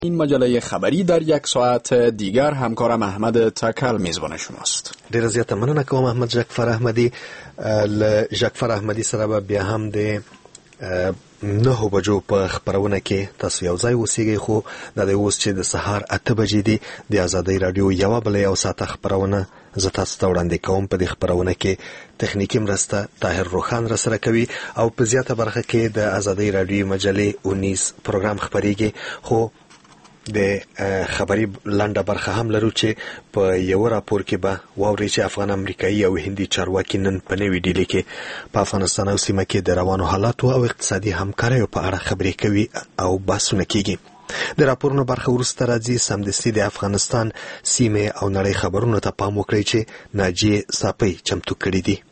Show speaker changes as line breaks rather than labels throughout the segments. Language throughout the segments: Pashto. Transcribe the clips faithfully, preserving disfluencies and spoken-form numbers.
این مجله خبری در یک ساعت دیگر همکارم احمد تکل میزبان شماست.
ډیره زیاته مننه کوم احمد جعفر احمدی. ل جعفر احمدی سره به بیا هم د نه بجو په خبرونه کې تاسو یو ځای اوسئ، خو د اوس چې د سهار اته بجې دي د آزادۍ رادیو یو بل یو ساعت خبرونه زه تاسو ته وړاندې کوم. په دې خبرونه کې تخنیکی مرسته طاهر روخان را سره کوي او په زیاته برخه کې د آزادۍ رادیو مجلې انیس پروګرام خبريږي. خو د خبري لنډه برخه هم لرو چې په یو راپور کې به واوري چې افغان امریکایي او هندي چارواکي نن په نوې ډیلي کې په افغانستان او سیمه کې د روانو حالاتو او اقتصادي همکاریو په اړه خبرې کوي او بحثونه کیږي. د راپورونو برخه وروسته راځي. سمدستي د افغانستان سیمه او نړۍ خبرونو ته پام وکړئ چې ناجیه صافی چمتو کړي دي.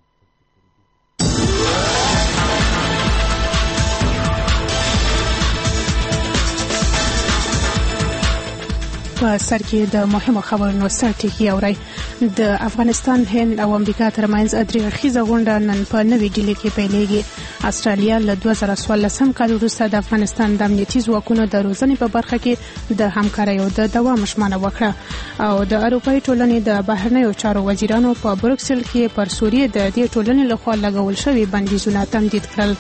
په سر کې د مهمو خبرونو سرټکی اوري. د افغانستان، هند او امریکا ترمنځ درې اړخیزه غونډه نن په نوې ډیلي کې پیلېږي. استرالیا له دوه زره څوارلسم کال وروسته د افغانستان د امنیتي ځواکونو د روزنې په برخه کې د همکاریو د دوام ژمنه وکړه او د اروپایي ټولنې د بهرنیو چارو وزیرانو په بروکسل کې پر سوریې د دې ټولنې لخوا لګول شوي بندیزونه تمدید کړل.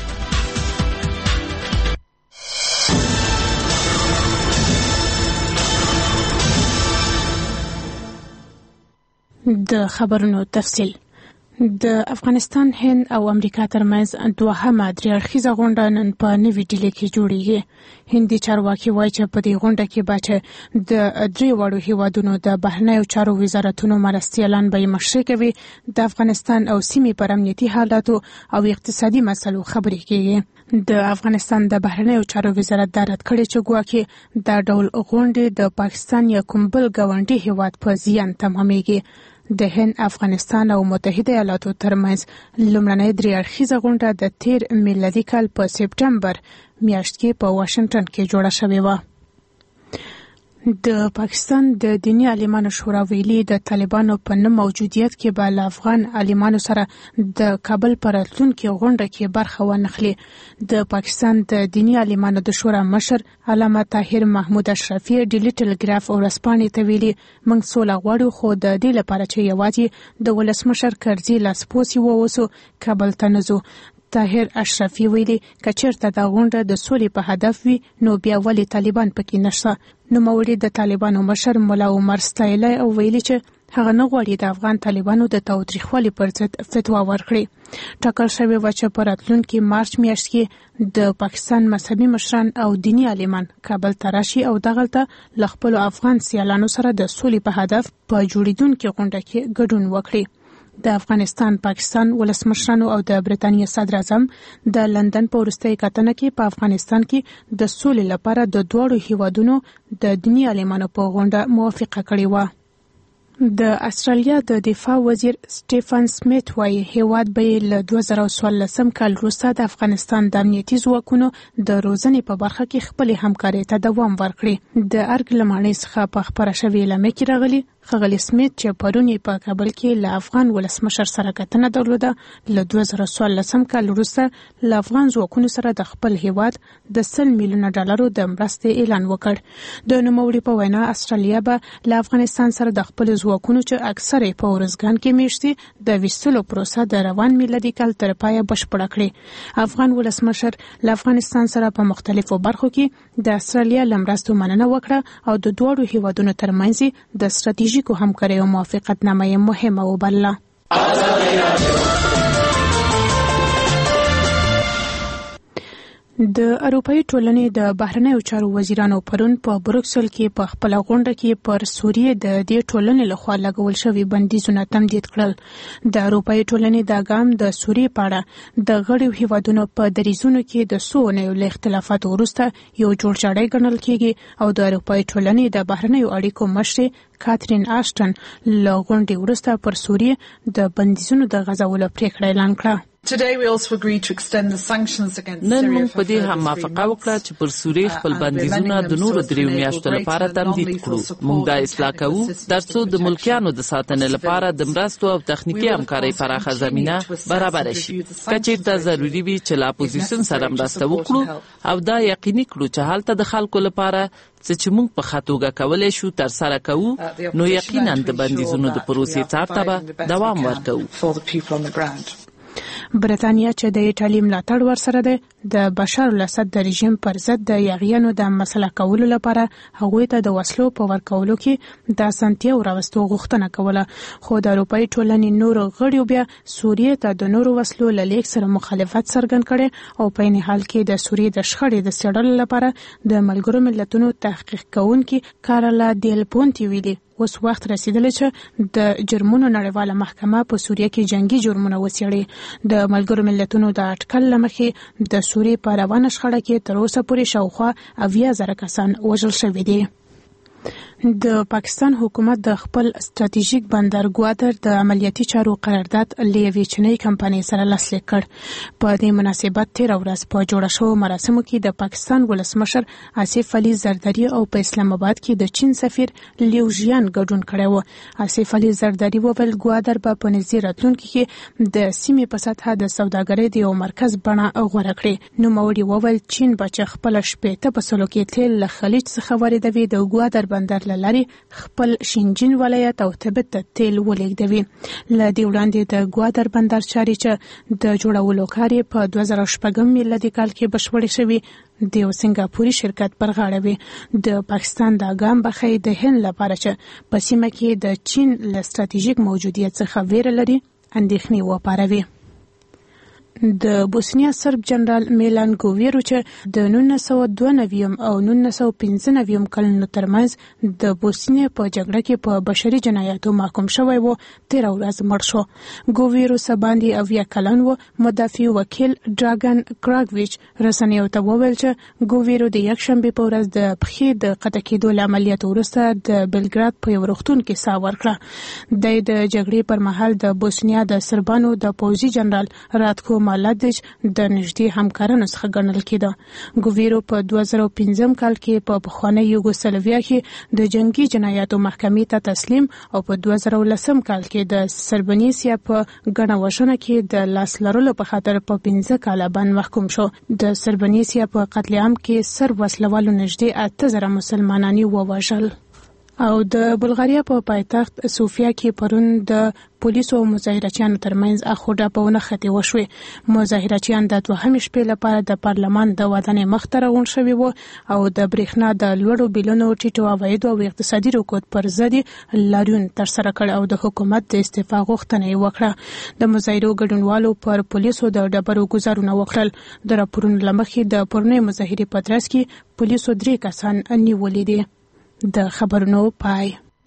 د خبرونو تفصیل. د افغانستان، هند او امریکا ترمنځ دوهمه درې اړخیزه غونډه نن په نوې ډیلي کې جوړیږي. هندي چارواکي وایي چې په دې غونډه کې به د درې وړو هیوادونو د بهرنیو چارو وزارتونو مرستیالان به مشري کوي. د افغانستان او سیمې پر امنیتي حالاتو او اقتصادي مسلو خبرې کوي. د افغانستان د بهرنیو چارو وزارت دا رد کړی چې ګواکې دا ډول غونډې د پاکستان یا کوم بل ګاونډي هیواد په زیان تمامېږي. د هند، افغانستان او متحده ایالاتو ترمنځ لومړنۍ درې اړخیزه غونډه د تیر میلادي کال په سپټمبر میاشت کې په واشنگټن کې جوړه شوې وه. د پاکستان د دینی عالمانو شورا ویلي د طالبانو په نه موجودیت کې به له افغان عالمانو سره د کابل پر راتلونکي غونډه کې برخه وانخلي. د پاکستان د دینی عالمانو د شورا مشر علامه طاهر محمود اشرفي ډیلی ټلګراف ورځپاڼې ته ویلي، موږ سوله غواړو، خو د دې لپاره چې یوازې د ولسمشر کرزي لاسپوڅي ووسو کابل ته نه ځو. طاهر اشرفي ویلي که چېرته دا غونډه د سولې په هدف وي نو بیا ولې طالبان پکې نشته. نوموړي د طالبانو مشر ملا عمر ستایلی او ویلي چې هغه نه غواړي د افغان طالبانو د تاوتریخوالي پر ضد فتوا ورکړي. ټاکل شوې وه چې په راتلونکي مارچ میاشت کې د پاکستان مذهبي مشران او دیني عالمان کابل ته راشي او دغلته له خپلو افغان سیالانو سره د سولې په هدف په جوړېدونکې غونډه کې ګډون وکړي. د افغانستان، پاکستان ولسمشرانو او د برتانیې صدر اعظم د لندن په وروستۍ کتنه کې په افغانستان کې د سولې لپاره د دواړو هیوادونو د دیني عالمانو په غونډه موافقه کړې وه. د استرالیا د دفاع وزیر سټیفن سمیت وایي هیواد به له دوه زره څوارلسم کال وروسته د افغانستان د امنیتي ځواکونو د روزنې په برخه کې خپلې همکارۍ ته دوام ورکړي. د ارګ لمانۍ څخه په خپره شوې اعلامیه کې راغلي ښاغلي سمیت چې پرون یې په کابل کې له افغان ولسمشر سره کتنه درلوده، له دوه زره څوارلسم کال وروسته له افغان ځواکونو سره د خپل هیواد د سل میلیونه ډالرو د مرستې اعلان وکړ. د نوموړي په وینا استرالیا به له افغانستان سره د خپل ځواکونو چې اکثره په ارزګان کې میشتي د ویستلو پروسه د روان میلادي کال تر پایه بشپړه کړي. افغان ولسمشر له افغانستان سره په مختلفو برخو کې د استرالیا له مرستو مننه وکړه او د دواړو هیوادونو ترمنځ د ستراتیژیکو همکاریو موافقتنامه یې مهمه وبلله. د اروپایي ټولنې د بهرنیو چارو وزیرانو پرون په بروکسل کې په خپله غونډه کې پر سوریې د دې ټولنې لخوا لګول شوي بندیزونه تمدید کړل. د اروپایي ټولنې دا ګام د سوریې په اړه د غړیو هیوادونو په دریځونو کې د څو اونیو له اختلافاتو وروسته یو جوړجاړی ګڼل کېږي او د اروپایي ټولنې د بهرنیو اړیکو مشرې کاترین آشټن له غونډې وروسته پر سوریې د بندیزونو د غځولو پریکړه اعلان کړه.
نن موږ په دې هم موافقه وکړه چې پر سوریې خپل بندیزونه د نورو دریو میاشتو لپاره تمدید کړو. موږ دا اصلاح کوو ترڅو د ملکیانو د ساتنې لپاره د مرستو او تخنیکي همکارۍ پراخه زمینه برابر شي. که چېرته ضروري وي چې له اپوزیسیون سره مرسته وکړو او دا یقیني کړو چې هلته د خلکو لپاره څه چې موږ په ښه توګه کولی شو ترسره کوو، نو یقینا د بندیزونو د پروسې څار ته به دوام ورکوو.
برتانیا چې د ایټالي ملاتړ ورسره ده د بشار الاسد د رژیم پر ضد د یاغیانو د مسله کولو لپاره هغوی ته د وسلو په ورکولو کې د اسانتیا راوستو غوښتنه کوله، خو د اروپایي ټولنې نورو غړیو بیا سوریې ته د نورو وسلو له لیږد سره مخالفت څرګند کړی او په عین حال کې د سوریې د شخړې د څېړلو لپاره د ملګرو ملتونو تحقیق کوونکي کارلا دیل پونټي ویلي اوس وخت رسیدلی چې د جرمونو نړیواله محکمه په سوریه کې جنگي جرمونه وڅېړي. د ملګرو ملتونو د اټکل له مخې د سوریې په روانه شخړه کې تر اوسه پورې شاوخوا اویا زره کسان وژل شوي دي. د پاکستان حکومت د خپل ستراتیژیک بندر ګوادر د عملیاتي چارو قرارداد له یوې چینی کمپنۍ سره لاسلیک کړ. په دې مناسبت تېره ورځ په جوړه شوو مراسمو کې د پاکستان ولسمشر آصف علي زرداري او په اسلام آباد کې د چین سفیر لیو ژیان ګډون کړی و. آصف علي زرداري وویل ګوادر به په نږدې راتلونکي کې د سیمې په سطحه د سوداګرۍ د یو مرکز بڼه غوره کړي. نوموړي وویل چین به چې خپله شپېته په سلو کې تیل له خلیج څخه واردوي د ګوادر بندر لري خپل شینجین ولایت او تبت ته تیل ولېږدوي. له دې وړاندې د ګوادر بندر چارې چې د جوړولو کار یې په دوه زره شپږم میلادي کال کې بشپړې شوي د یو سنګاپوري شرکت پر غاړه وي. د پاکستان دا ګام به ښایي د هند لپاره چې په سیمه کې د چین له ستراتیژیک موجودیت څخه ویره لري اندېښنې وپاروي. د بوسنیا سرب جنرال میلان ګوویرو چې د نولس سوه دوه نوي او نولس سوه پنځه نوي کلونو ترمنځ د بوسنیا په جګړه کې په بشري جنایاتو محکوم شوی و تېره ورځ مړ شو. ګوویرو څه باندې اویا کلن و. مدافع وکیل ډراګن کراګویچ رسنیو ته وویل چې ګوویرو د یکشنبې په ورځ د پښې د قطع کېدو له عملیاتو وروسته د بلګراد په یو روغتون کې ساه ورکړه. دی د جګړې پر مهال د بوسنیا د سربانو د پوځي جنرال راتکو مالادیچ د نږدې همکارانو څخه ګڼل کېده. ګوویرو په دوه زره پنځم کال کې په پخوانۍ یوګوسلاویا کې د جنگي جنایاتو محکمې ته تسلیم او په دوه زره لسم کال کې د سربنیسیا په ګڼه وژنه کې د لاس لرلو په خاطر په پنځه کاله بند محکوم شو. د سربنیسیا په قتل عام کې سرب وسلوالو نږدې اته زره مسلمانان ووژل. او د بلغاریا په پایتخت سوفیا کې پرون د پولیسو او مظاهرچیانو ترمنځ اخوډاپونه خطي وشوې. مظاهرچیان د دوهمې شپې لپاره د پارلمان د ودانۍ مخ ته راغونډ شوي وو او د برېښنا د لوړو بیلونو ټیټو عوایدو او اقتصادي رکود پر ضد لاریون ترسره کړ او د حکومت د استعفا غوښتنه یې وکړه. د مظاهرو ګډونوالو پر پولیسو د ډبرو ګوزارونه وکړل. د راپورونو له مخې د پرونۍ مظاهرې په ترڅ کې پولیسو درې کسان نیولي دي. د خبرونو پای.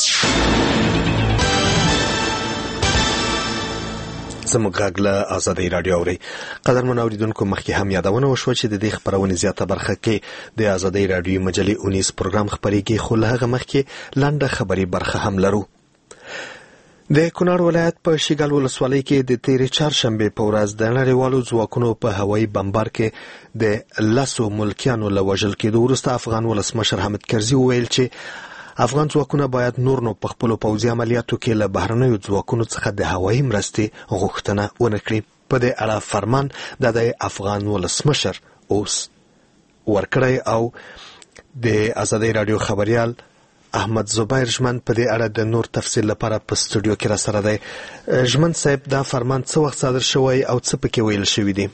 زموږ غږ له آزادۍ راډیو اورئ. قدرمن اوریدونکو، مخکې هم یادونه وشوه چې د دې خبرونې زیاته برخه کې د آزادۍ راډیو مجلې اونیز پروګرام خپرېږي، خو له هغه مخکې لنډه خبري برخه هم لرو. د کونړ ولایت په شیګل ولسوالۍ کې د تېرې چهارشنبې په ورځ د نړیوالو ځواکونو په هوایي بمبار کې د لسو ملکیانو له وژل کېدو وروسته افغان ولسمشر حامد کرزي وویل چې افغان ځواکونه باید نور نو په خپلو پوځي عملیاتو کې له بهرنیو ځواکونو څخه د هوایي مرستې غوښتنه ونه کړي. په دې اړه فرمان د افغان ولسمشر اوس ورکړی او د آزادۍ راډیو خبریال احمد زبیر ژمن په دې اړه د نور تفصیل لپاره په سټوډیو کې را سره دی. ژمن صاحب، دا فرمان څه وخت صادر شوی او څه پکې ویل شوي دي؟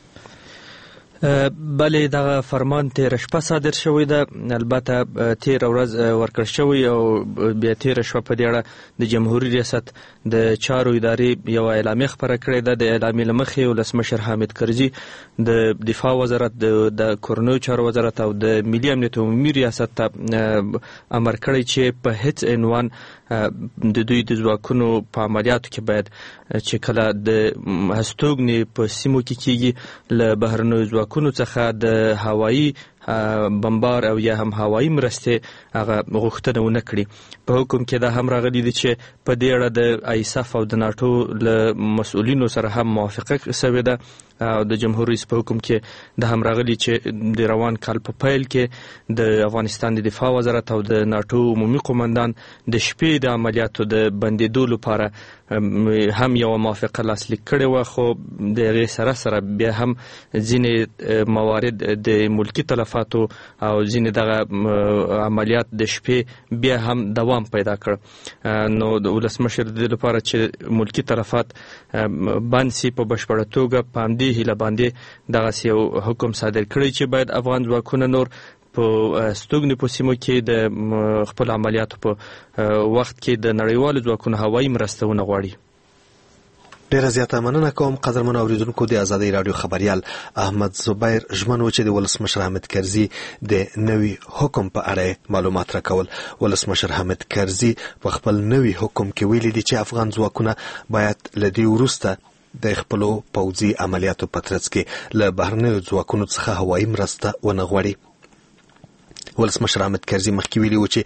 بله، دغه فرمان تېره شپه صادر شوی ده. البته تېره ورځ ورکړل شوی او بیا تېره شپه په دې اړه د جمهوري ریاست د چارو ادارې یوه اعلامیه خپره کړې ده. د اعلامیې له مخې ولسمشر حامد کرزي د دفاع وزارت، د کورنیو چارو وزارت او د ملي امنیت عمومي ریاست ته امر کړی چې په هیڅ عنوان د دوی د ځواکونو په عملیاتو کې باید چې کله د هستوګنې په سیمو کې کېږي له بهرنیو ځواکونو څخه د هوایي بمبار او یا هم هوایي مرستې هغه غوښتنه ونه کړي. په حکم کې دا هم راغلي دي چې په دې اړه د آیساف او د ناټو له مسؤلینو سره هم موافقه شوې ده. د جمهور رئیس په حکم کې د هم راغلي چې د روان کال په پیل کې د افغانستان د دفاع وزارت او د ناټو عمومي قومندان د شپې د عملیاتو د بندیدو لپاره هم یو موافقه لاسلیک کړې وه، خو د هغې سره سره بیا هم ځینې موارد د ملکي تلفاتو او ځینې دغه عملیات د شپې بیا هم دوام پیدا کړ. نو د ولسمشر د دې لپاره چې ملکي تلفات بند سي په بشپړه توګه په همدې هیله باندې دغسې یو حکم صادر کړی چې باید افغان ځواکونه نور په ستوګنې په سیمو کې د خپل عملیاتو په وخت کې د نړیوالو ځواکونو هوایي مرسته ونه غواړي.
ډیره زیاته مننه کوم قدرمنو اوریدونکو. د ازادۍ راډیو خبریال احمد زبیر ژمن و چې د ولسمشر حامد کرزي د نوي حکم په اړه معلومات راکول. ولسمشر حامد کرزي په خپل نوي حکم کې ویلي دي چې افغان ځواکونه باید له دې وروسته د خپلو پوځي عملیاتو په ترڅ کې له بهرنیو ځواکونو څخه هوایي مرسته ونه غواړي. ولسمشر حامد کرزي مخکې ویلي و چې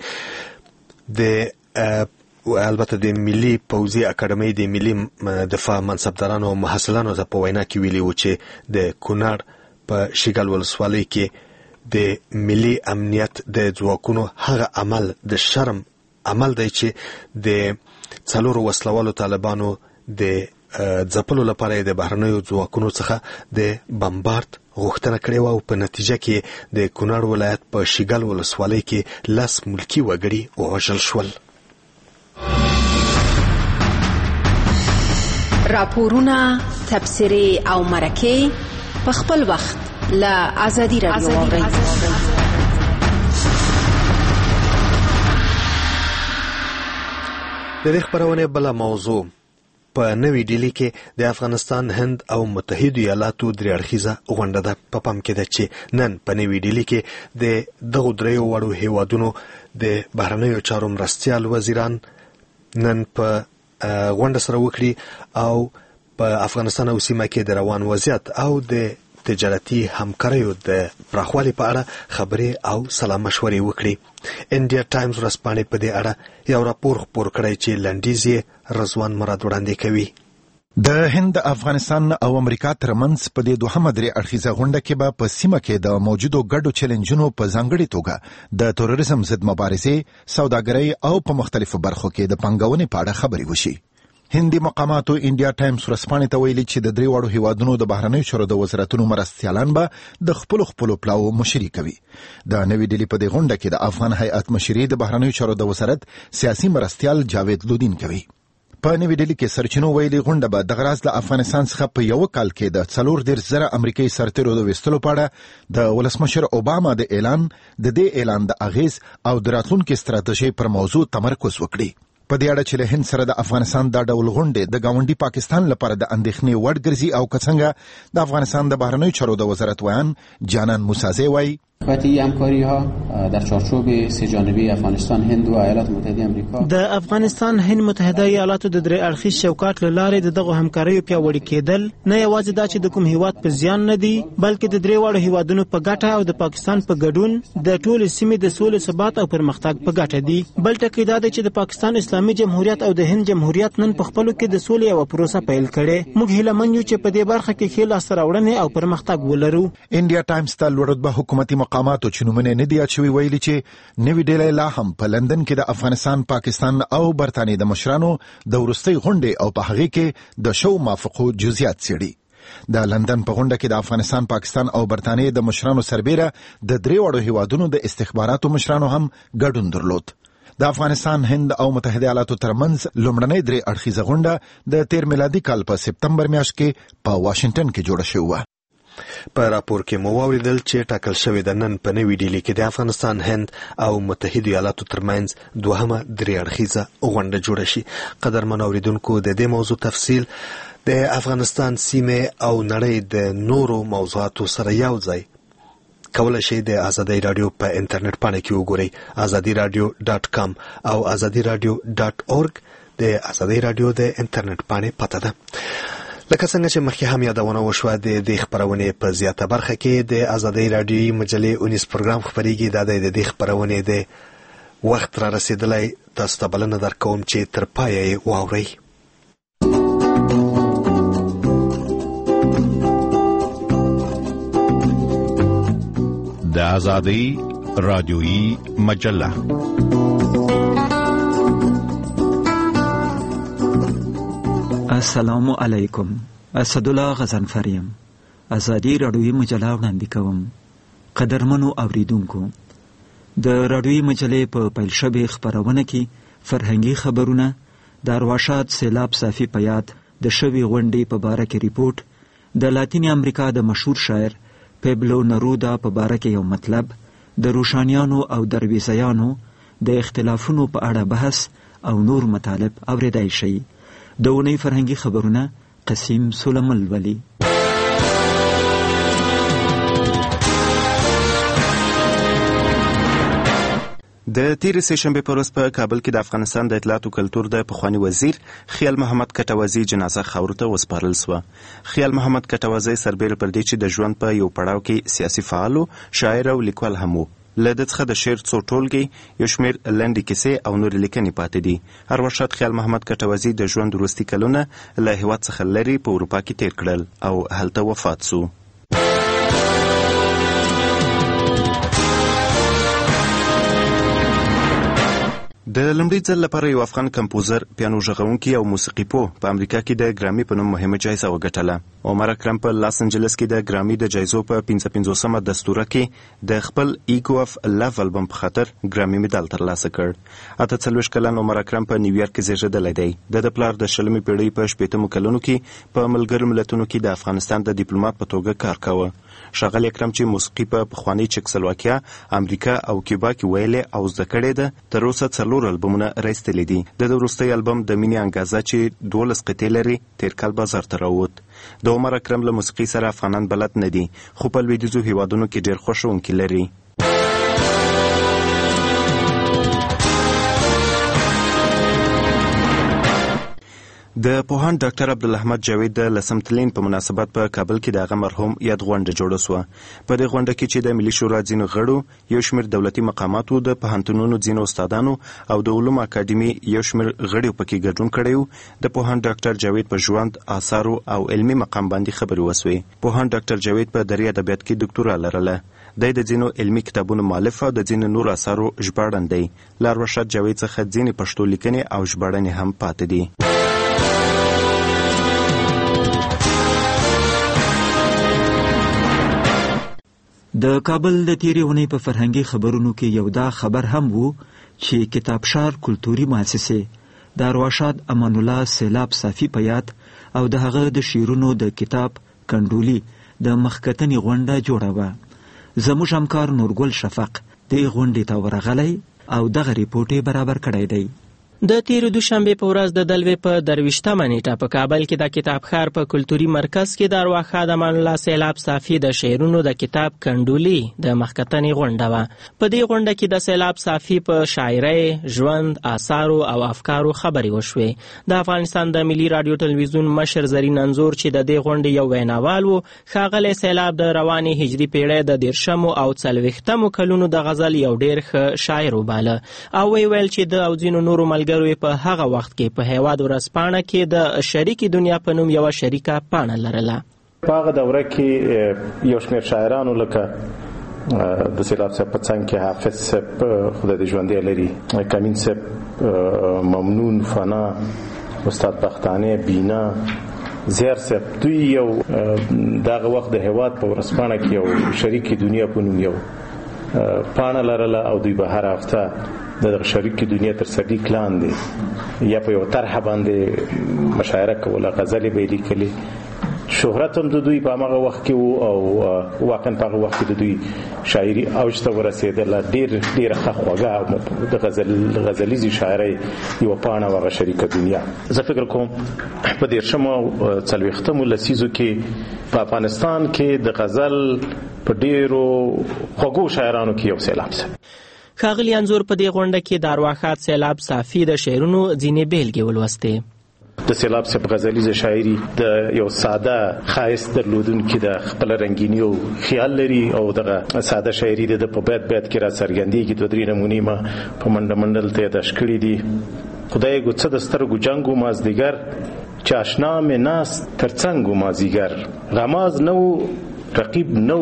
د البته د ملي پوځي اکاډمۍ د ملي دفاع منصبدارانو او محصلانو ته په وینا کې ویلي و چې د کونړ په شیګل ولسوالۍ کې د ملي امنیت د ځواکونو هغه عمل د شرم عمل دی چې د څلورو وسلوالو طالبانو د ځپلو لپاره د بهرنیو ځواکونو څخه د بمبارد غوښتنه کړې وه او په نتیجه کې د کونړ ولایت په شیګل ولسوالۍ کې لس ملکي وګړي ووژل شول.
راپورونه، تبصرې او مرکې په خپل وخت له ازادي راډیو واورئ.
د دې خپرونې بله موضوع په نوې ډیلي کې د افغانستان، هند او متحده ایالاتو درې اړخیزه غونډه ده. په پام کې ده چې نن په نوې ډیلي کې د دغو دریو وړو هیوادونو د بهرنیو چارو مرستیال وزیران نن په غونډه سره وکړي او په افغانستان او سیمه کې د روان وضعیت او د تجارتي همکاریو د پراخوالي په اړه خبرې او سلا مشورې وکړي. انډیا ټایمز ورځپاڼې په دې اړه یو راپور خپور کړی چې لنډیز یې رضوان مراد وړاندې کوي.
د هند، افغانستان او امریکا ترمنځ په دې دوهمه درې اړخیزه غونډه کې به په سیمه کې د موجودو ګډو چیلنجونو په ځانګړي توګه د تروریزم ضد مبارزې، سوداګرۍ او په مختلفو برخو کې د پانګونې په اړه خبرې وشي. هندي مقاماتو انډیا ټایمز ورځپاڼې ته ویلي چې د درې واړو هیوادونو د بهرنیو چارو د وزارتونو مرستیالان به د خپلو خپلو پلاو مشري کوي. د نوې ډیلي په دې غونډه کې د افغان هیئت مشري د بهرنیو چارو د وزارت سیاسي مرستیال جاوید لودین کوي. په نوې ډیلي کې سرچینو ویلي غونډه به د غراز له افغانستان څخه په یو کال کې د څلور دېرش زره امریکایي سرتیرو د ویستلو په اړه د ولسمشر اوباما د اعلان د دې اعلان د اغیز او د راتلونکي ستراتیژۍ پر موضوع تمرکز وکړي. په دې اړه چې له هند سره د افغانستان دا ډول غونډې د ګاونډي پاکستان لپاره د اندېښنې وړ ګرځي او که څنګه د افغانستان د بهرنیو چارو د وزارت ویان جانان موسازی وایي
البته این همکاری ها در چارچوب سه جانبه افغانستان، هند و ایالات متحده آمریکا
د افغانستان، هند، متحده ایالاتو د درې اړخیز شوکات له لارې د دغه همکاریو پیاوړي کېدل نه یوازې دا چې د کوم هیواد په زیان نه دي، بلکې د درې واړو هیوادونو په ګټه او د پاکستان په ګډون د ټولې سیمې د سولې، ثبات او پرمختګ په ګټه دي. بل ټکی دا دی چې د پاکستان اسلامي جمهوریت او د هند جمهوریت نن په خپلو کې د سولې یوه پروسه پیل کړې. موږ هیله من یو چې په دې برخه کې ښې لاسته راوړنې او پرمختګ ولرو.
انډیا ټایمز ته لوړ رتبه حکومتي مقاماتو چې نومونه نه دی اچوي ویلي چې نوې ډیلي لا هم په لندن کې د افغانستان، پاکستان او برتانیې د مشرانو د وروستۍ غونډې او په هغې کې د شو موافقو جزئیات څېړي. د لندن په غونډه کې د افغانستان، پاکستان او برتانیې د مشرانو سربیره د درې واړو هیوادونو د استخباراتو مشرانو هم ګډون درلود. د افغانستان، هند او متحده ایالاتو ترمنځ لومړنۍ درې اړخیزه غونډه د تیر میلادي کال په سپتمبر میاشت کې په واشنگټن کې جوړه شوې وه.
په راپور کې مو واوریدل چې ټاکل شوې ده نن په نوې ډیلي کې د افغانستان، هند او متحده ایالاتو ترمنځ دوهمه درې اړخیزه غونډه جوړه شي. قدرمن اوریدونکو، د دې موضوع تفصیل د افغانستان سیمه او نړۍ د نورو موضوعاتو سره یو ځای کولای شئ د ازادي رادیو په انټرنیټ باندې کې وګورئ. ازادي رادیو ډاټ کام او ازادي رادیو ډاټ اورګ د ازادي رادیو د انټرنیټ باندې پته ده. لکه څنګه چې مخکې هم یادونه وشوه د دې خبرونې په زیاته برخه کې د آزادۍ رادیویي مجلې اونیس پروګرام خبرېږي. دا د دې خبرونې د وخت را رسیدلی، تاسو ته بلنه درکوم چې تر پایه یې واورئ.
د آزادۍ رادیویي مجله
السلام علیکم. اسدالله غضنفریم. آزادۍ رادیویي مجله وړاندې کوم. قدرمنو اوریدونکو، د رادیویي مجلې په پیل شوې خپرونه کې فرهنګي خبرونه، د ارواښاد سیلاب صافي په یاد د شوې غونډې په باره کې ریپورټ، د لاتینې امریکا د مشهور شاعر پیبلو نرودا په باره کې یو مطلب، د روشانیانو او درویزیانو د اختلافونو په اړه بحث او نور مطالب اوریدای شي. د اونۍ فرهنګي خبرونه قسیم سلیمان ولی.
د تیرې سهشنبې په ورځ په کابل کې د افغانستان د اطلاعات او کلتور د پخواني وزیر خیال محمد کټوازی جنازه خاورو ته وسپارل شوه. خیال محمد کټوازی سربېره پر دې چې د ژوند په یو پړاو کې سیاسي فعال و، شاعر او لیکوال هم و. له ده څخه د شعر څو ټولګې، یو شمېر لنډې کیسې او نورې لیکنې پاتې دي. ارواښاد خیال محمد کټوازی د ژوند وروستي کلونه له هېواد څخه لرې په اروپا کې تیر کړل او هلته وفات سو. د لومړي ځل لپاره یو افغان کمپوزر، پیانو غږونکی او موسیقي پوه په امریکا کې د ګرامي په نوم مهمه جایزه وګټله. عمر اکرم په لاس انجلس کې د ګرامي د جایزو په پنځه پنځوسمه دستوره کې د خپل ایګو اف لف البم په خاطر ګرامي مډال ترلاسه کړ. اته څلوېښت کلن عمر اکرم په نیویارک کې زیږېدلی دی. د د پلار د شلمې پیړۍ په شپېتمو کلونو کې په ملګرو ملتونو کې د افغانستان د ډیپلوماټ په توګه کار کاوه. ښاغلی اکرم چې موسیقي په پخوانۍ چکسلواکیا، امریکا او کیوبا کې ویلې او زده کړې ده، تر اوسه څلور البمونه رایستلی دي. د ده وروستی البم د مینې انګازه چې دولس قطعې لري تیر کال بازار ته راووت. د عمر اکرم له موسیقي سره افغانان بلد نه دي، خو په لویدیځو هیوادونو کې ډېر خوښونکي لري. د پوهاند ډاکټر عبدالاحمد جاوید د لسم تلین په مناسبت په کابل کې د هغه مرحوم یاد غونډه جوړه سوه. په دې غونډه کې چې د ملي شورا ځینو غړو، یو شمېر دولتي مقاماتو، د پوهنتونونو ځینو استادانو او د علومو اکاډمي یو شمېر غړو پکې ګډون کړی و، د پوهاند ډاکټر جاوید په ژوند، آثارو او علمي مقام باندې خبرې وسوې. پوهاند ډاکټر جاوید په دري ادبیات کې ډاکټورا لرله. دی د ځینو علمي کتابونو مؤلف او د ځینو نور آثارو ژباړن دی. له ارواښاد جاوید څخه ځینې پښتو لیکنې او ژباړنې هم پاتې دي.
د کابل د تیرې اونۍ په فرهنګي خبرونو کې یو دا خبر هم وو چې کتابشار کلتوري مؤسسې د ارواښاد امان الله سیلاب صافي په یاد او د هغه د شعرونو د کتاب کنډولي د مخکتنې غونډه جوړه وه. زموږ همکار نورګل شفق دې غونډې ته ورغلی او دغه ریپورټ یې برابر کړی دی.
د تیر دوشنبه په ورځ د دلوي په درویشتمه نیټه په کابل کې د کتابخوان په کلتوري مرکز کې د ارواښاد امان الله سیلاب صافي د شعرونو د کتاب کنډولي د مخکتنې غونډه وه. په دې غونډه کې د سیلاب صافي په شاعرۍ، ژوند، آثارو او افکارو خبرې وشوې. د افغانستان د ملي رادیو تلویزیون مشر زرین انځور چې د دې غونډې یو ویناوال و، ښاغلی سیلاب د روانې هجري پیړۍ د دیرشمو او څلوېښتمو کلونو د غزل یو ډېر ښه شاعر وباله او ویل چې د او ځینو نورو ملګرو په هغه وخت کې په هیواد ورځپاڼه کې د شریکې دنیا په نوم یوه شریکه پاڼه لرله.
په هغه دوره کې یو شمېر شاعرانو لکه د سیلاب صاحب په څنګ کې حافظ صاحب خدای دې ژوندی لري، کمین صاحب، ممنون، فنا، استاد بختانه، بینا، زیر صاحب، دوی یو دغه وخت د هیواد په ورځپاڼه کې یو شریکې دنیا په نوم یو پاڼه لرله او دوی به هر هفته د شریکې دنیا تر صدیق لاندې یا په یو طرحه باندې مشاعره کوله، غزلې به یې لیکلې. شهرت هم د دوی په هغه وخت کې و او واقعا په هغه وخت کې د دوی شاعري اوج ته ورسېدله. ډېر ډېره ښه خوږه د غزل غزلیزې شاعرۍ یوه پاڼه وه هغه شریکه دنیا. زه فکر کوم په دېرشمو څلوېښتمو لسیزو کې په افغانستان کې د غزل په ډېرو خوږو شاعرانو کې یو سیلاب صاحب.
ښاغلي انځور په دې غونډه کې د ارواښاد سیلاب صافي د شعرونو ځینې بیلګې ولوستې.
د سیلاب صاحب غزلیزه شاعري د یو ساده خاص درلودونکو د خپل رنگینی او خیال لري او دغه ساده شاعري د په بیت بیت کې را څرګندېږي. دوه درې نمونې ما په منډه منډل ته یاداش کړي دي. خدای ګوڅه د سترګو جنګ و مازدیګر چې آشنا مې ناست ترڅنګ و مازدیګر. غماز نو رقیب نو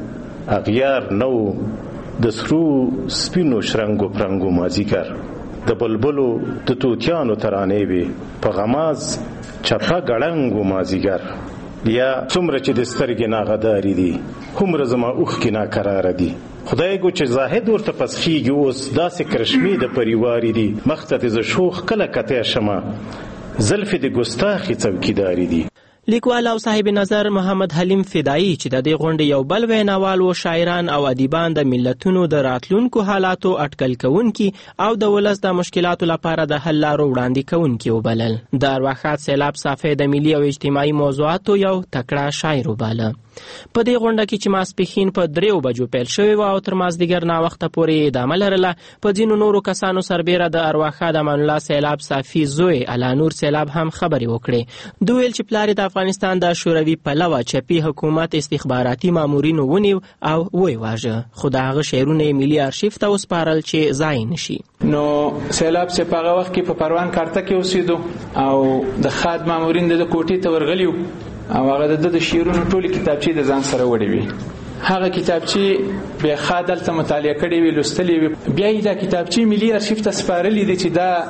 اغیار نو د سرو سپینو شرنګو پرنګو مازدیګر. د بلبلو د توتیانو ترانې وي په غماز چپه ګړنګ و مازدیګر. یا څومره چې د سترګې ناغداري دي هومره زما اوښکې ناقراره دي. خدای ګو چې زاهد ورته پسخیږي اوس داسې کرشمې د پریواري دي. مخته د ز شوخ کله کتی شمه زلفې د ګستاخي څوکیداري دي.
لیکوال او صاحب نظر محمد حلیم فدایی چې د دې غونډې یو بل ویناوال و شاعران او ادیبان د ملتونو د راتلونکو حالاتو اټکل کوونکي او د ولس د مشکلاتو لپاره د حل لارو وړاندې کوونکي وبلل. د ارواښاد سیلاب صافی د ملي او اجتماعي موضوعاتو یو تکړه شاعر وباله. په دې غونډه کې چې ماسپښین په دریو بجو پیل شوې وه او تر مازدیګر ناوخته پورې ادامه لرله، په ځینو نورو کسانو سربیره د ارواښاد امان الله سیلاب صافي زوی علانور سیلاب هم خبرې وکړې. دوی ویل چې پلار د افغانستان د شوروي پلوه چپي حکومت استخباراتي مامورینو ونیو او وی واژه، خو د هغه شعرونه یې ملي ارشیف ته وسپارل چې ضایع نشي.
نو سیلاب چې په هغه وخت کې په پروان کارته کې اوسېدو او د خاد مامورین د کوټې ته ورغلیو او هغه د شعرونو ټولې کتابچې د ځان سره وړې وي. هغه کتابچې بیا خاد دلته مطالعه کړې وي، لوستلې وي. بیا یې دا کتابچې ملي ارشیف ته سپارلې دي چې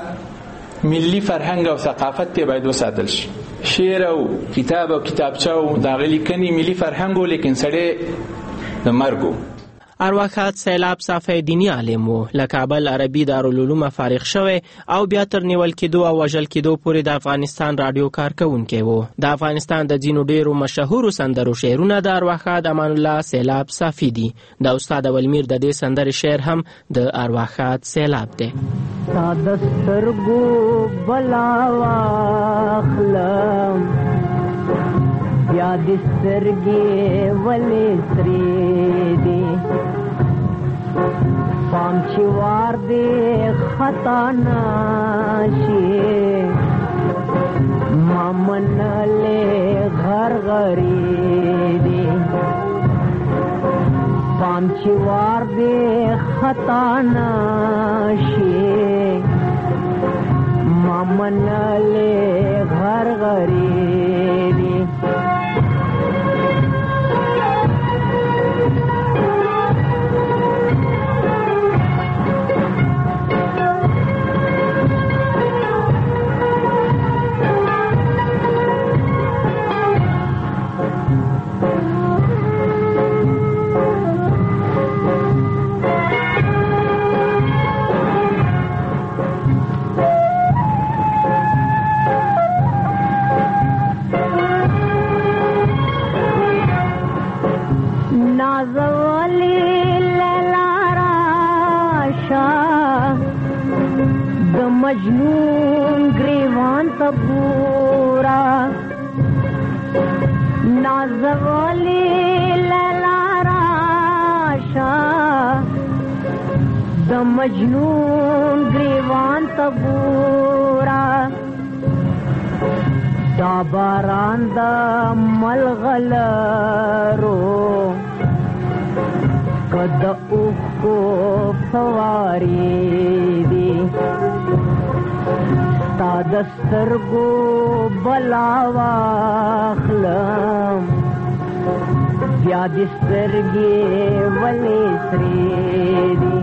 دا ملي فرهنګ او ثقافت ته باید وساتل شي. شعر او کتاب او کتابچه او د هغې لیکنې ملي فرهنګ و، لیکن سړی د مرګ و.
ارواښاد سیلاب صافی دینی عالم و، له کابل عربي دارالعلومه فارغ شوی او بیا تر نیول کېدو او وژل کېدو پورې د افغانستان راډیو کارکوونکی و. د افغانستان د ځینو ډېرو مشهورو سندرو شعرونه د ارواښاد امان الله سیلاب صافي دي. د استاد اولمیر د دې سندرې شعر هم د ارواښاد سیلاب دی.
تا د سترګو بلا واخلم بیا د سترګې ولې سرې دي، پام چې وار دې خطا نشي ما منلې غرغرې دي، پام چې وار دې خطا نشي ما منلې غرغرې دي. مجنون گریوان تبورا نازوالی لیلا راشا د مجنون گریوان تبورا دا باران دا ملغلرو کد اوکو فواری دی تا دسترگو بلا واخلم بیا دسترگی ولی سری دی.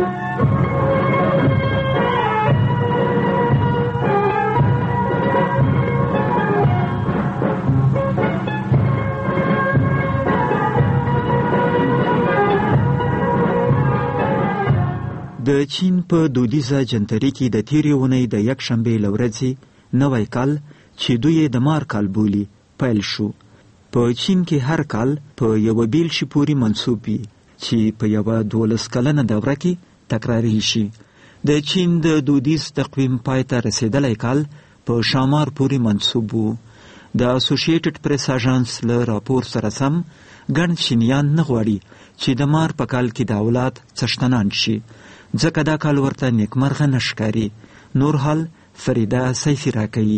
د چین په دودیزه جنتري کې د تیرې اونۍ د یک شنبې له ورځې نوی کال چې دوی د مار کال بولي پیل شو. په چین کې هر کال په یوه بیل شي پورې منسوب وي چې په یوه دولس کلنه دوره کې تکراري شي. د چین د دودیز تقویم پای ته رسېدلی کال په شامار پورې منسوب و. د اسوسییټډ پریس اژانس له راپور سره سم ګڼ چینیان نه غواړي چې د مار په کال کې د اولاد څښتنان شي، ځکه دا کال ورته نیکمرغه نه ښکاري. نور حال فریده سیفي راکوي.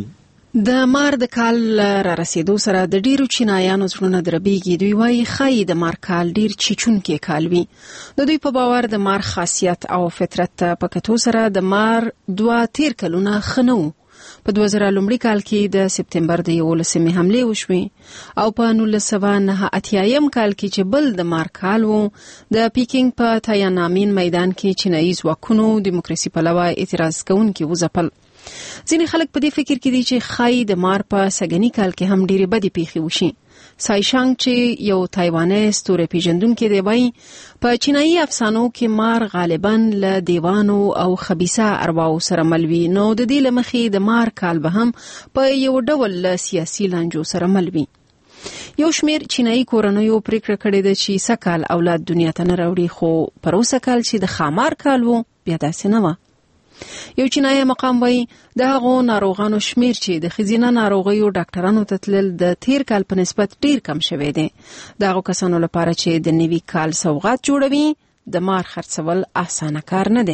د مار د کال را رسیدو سره د ډیرو چینایانو زړونه دربېږي. دوی وایي ښایي د مار کال ډیر چیچونکی کال وي. د دوی په باور د مار خاصیت او فطرت ته په کتو سره د مار دوه تیر کلونه ښه نه وو. په دوه زره لومړي کال کې د سپتمبر د یولسمې حملې وشوې او په نولس سوه نهه اتیایم کال کې چې بل د مار کال و، د پیکینګ په تایانامین میدان کې چینایي ځواکونو دیموکراسي پلوه اعتراض کوونکي وځپل. ځینې خلک په دې فکر کې دي چې ښایي د مار په سږني کال کې هم ډېرې بدې پیښې وشي. سایشانګ چې یو تایواني ستوری پیژندونکی دی وایي په چینایي افسانو کې مار غالباً له دیوانو او خبیثه ارواحو سره مل وي، نو د دې له مخې د مار کال به هم په یو ډول له سیاسي لانجو سره مل وي. یو شمیر چینایي کورنیو پریکړه کړې ده چې سکال اولاد دنیا ته نه راوړي، خو پر اوسه کال چې د خامار کال و بیا داسې نه وه. یو چینایي مقام وایي د هغو ناروغانو شمیر چې د ښځینه ناروغیو ډاکټرانو ته تلل د تیر کال په نسبت ډیر کم شوی دی. د هغو کسانو لپاره چې د نوي کال سوغات جوړوي د مار خرڅول اسانه کار نه دی.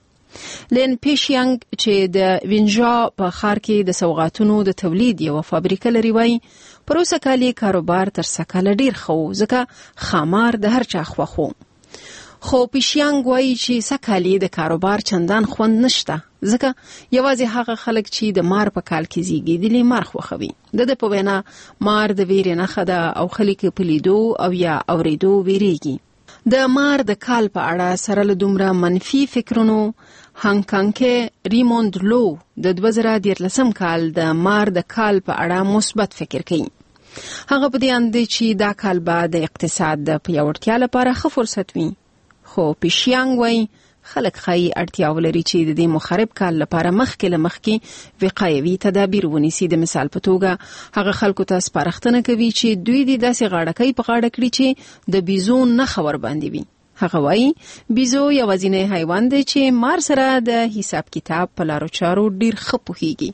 لین پیشینګ چې د وینجا په ښار کې د سوغاتونو د تولید یو فابریکه لري وایي پر اوسه کال یې کاروبار تر سکاله ډیر ښه ځکه خامار د هر چا خوښ و. خو پیشینګ وایي چې سکالي د کاروبار چندان خوند نشته ځکه یوازې هغه خلک چې د مار په کال کې زیږیدلي مار خوښوي. د ده په وینا مار د ویرې نښه ده او خلک په لیدو او یا اوریدو ویریږي. د مار د کال په اړه سره له دومره منفي فکرونو هانګ کانګ ریموند لو د دوه زره دیارلسم کال د مار د کال په اړه مثبت فکر کوي. هغه په دې اند دی چې دا کال به د اقتصاد د پیاوړتیا لپاره ښه فرصت وي. خو پیشینګ وایي خلک ښایي اړتیا ولري چې د دې مخرب کال لپاره مخکې له مخکې وقایوي تدابیر ونیسي. د مثال په توګه هغه خلکو ته سپارښتنه کوي چې دوی دې داسې غاړکۍ په غاړه کړي چې د بیزو نښه ورباندې وي. هغه وایي بیزو یوازینی حیوان دی چې مار سره د حساب کتاب په لارو چارو ډیر ښه پوهیږي.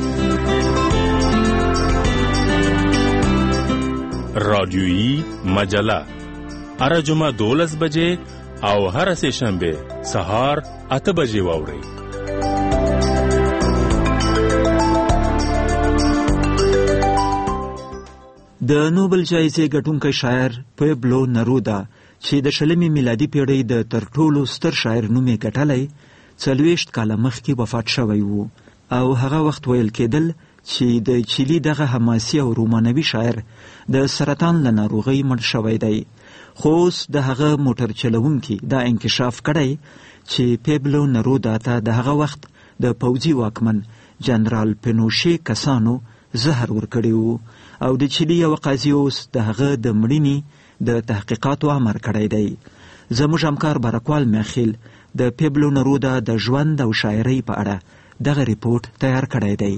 رادیویی مجله هر جمعه دولس بجې او هر سه شنبه سهار اته بجې واورئ.
د نوبل جایزې ګټونکی شاعر پیبلو نرودا چې د شلمې میلادي پیړۍ د تر ټولو ستر شاعر نوم یې ګټلی څلوېښت کاله مخکې وفات شوی و او هغه وخت ویل کېدل چې د چیلي دغه حماسي او رومانوي شاعر د سرطان له ناروغۍ مړ شوی دی. خو اوس د هغه موټر چلوونکي دا انکشاف کړی چې پیبلو نرودا ته د هغه وخت د پوځي واکمن جنرال پینوشي کسانو زهر ورکړی و او د چیلي یو قاضي اوس د هغه د مړینې د تحقیقاتو امر کړی دی. زموږ همکار برکوال میخیل د پیبلو نرودا د ژوند او شاعرۍ په اړه دغه ریپورت تیار کړی دی.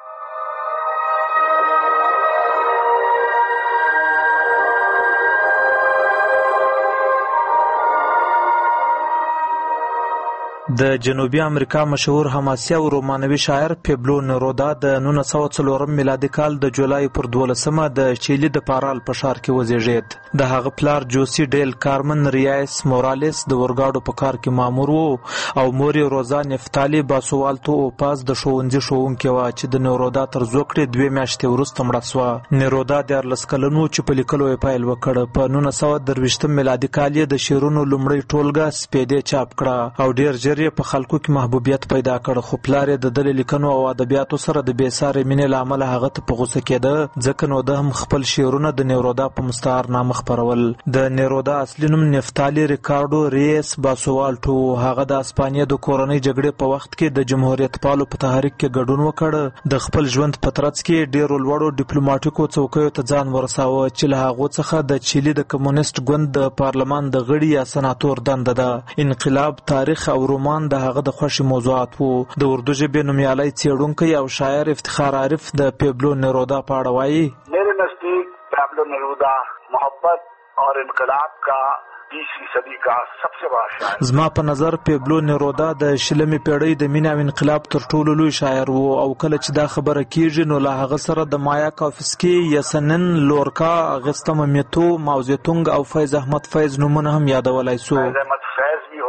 د جنوبي امریکا مشهور حماسي او رومانوي شاعر پیبلو نرودا د نولس سوه څلورم میلادي کال د جولای پر دولسمه د چیلي د پارال په ښار کې وزیږید. د هغه پلار جوسی ډیل کارمن ریایس مورالس د اورګاډو په کار کې مامور و او مور یې روزا نفتالي باسوالتو اوپاز د ښوونځي ښوونکې وه چې د نرودا تر زوکړې دوې میاشتې وروسته مړه سوه. نرودا دیارلس کلن و چې په لیکلو یې پیل وکړ. په نولس سوه درویشتم میلادي کال یې د شعرونو لومړۍ ټولګه سپیدې چاپ کړه او ډېر ژر په خلکو کې محبوبیت پیدا کړ. خو پلار یې د دې لیکنو او ادبیاتو سره د بېسارې مینې له امله هغه ته په غوسه کېده ځکه نو ده هم خپل شعرونه د نرودا په مستعار نامه خپرول. د نرودا اصلي نوم نفتالي ریکارډو ریس باسوالټو. هغه د اسپانیا د کورنۍ جګړې په وخت کې د جمهوریت پالو په تحریک کې ګډون وکړ. د خپل ژوند په ترڅ کې ډېرو لوړو ډیپلوماټیکو څوکیو ته ځان ورساوه چې له هغو څخه د چیلي د کمونیسټ ګوند د پارلمان د غړي یا سناتور دنده ده. انقلاب، تاریخ او رومان د هغه د خوښې موضوعات وو. د اردو ژبې نومیالی څېړونکی او شاعر افتخار عارف د پیبلو نرودا په اړه وایي
میرے نزدیک پیبلو نرودا محبت اور انقلاب کا بیسویں صدی کا سب سے بڑا شاعر.
زما په نظر پیبلو نرودا د شلمې پیړۍ د مینې او انقلاب تر ټولو لوی شاعر وو او کله چې دا خبره کیږي نو له هغه سره د مایا کافسکي، یسنن، لورکا، اغسطه ممیتو، ماوزیتونګ او فیض احمد فیض نومونه هم یادولای سو.
فیض احمد فیض بھی ہوتے ہیں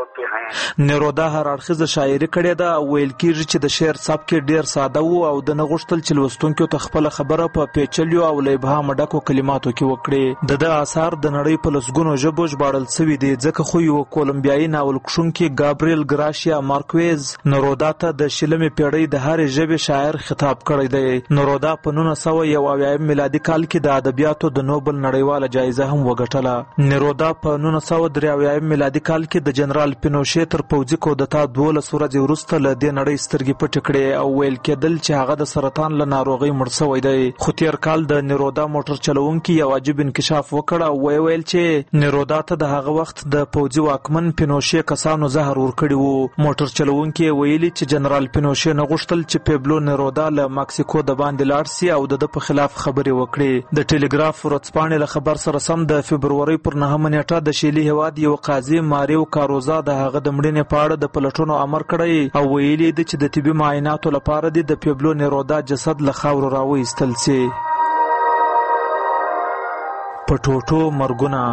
نیرودا هر اړخیزه شاعري کړې ده او ویل کېږي چې د شعر سبک ډیر ساده و او د نه غوښتل چې لوستونکو ته خپله خبره په پیچلیو او له ابهامه ډکو کلماتو کې وکړي. د ده اثار د نړۍ په لسګونو ژبو ژباړل سوي دي، ځکه خو یو کولمبیایي ناول کښونکي ګابریل ګراشیا مارکویز نیرودا ته د شلمې پیړۍ د هرې ژبې شاعر خطاب کړی دی. نیرودا په نولس سوه یو اویایم میلادي کال کې د ادبیاتو د نوبل نړیواله جایزه هم وګټله. نیرودا په نولس سوه درې اویایم میلادي کال کې د جنرال پینوشې تر پوځي کودتا دولس ورځې وروسته له دې نړۍ سترګې پټې کړې او ویل کېدل چې هغه د سرطان له ناروغۍ مړ سوی دی. خو تېر کال د نیرودا موټر چلوونکي یو عجیب انکشاف وکړ او ویې ویل چې نیرودا ته د هغه وخت د پوځي واکمن پینوشې کسانو زهر ورکړي وو. موټر چلوونکي ویلي چې جنرال پینوشې نه غوښتل چې پیبلو نیرودا له مکسیکو د باندې لاړ سي او د ده په خلاف خبرې وکړي. د ټیلیګراف ورځپاڼې له خبر سره سم د فبرورۍ پر نهمه نیټه د شیلي هېواد یو قاضي ماریو کاروزا د هغه د مړینې په اړه د پلټنو امر کړی او ویلي دی چې د طبي معایناتو لپاره دی د پیبلو نیرودا جسد له خاورو راوایستل سي. په ټوټو مرګونه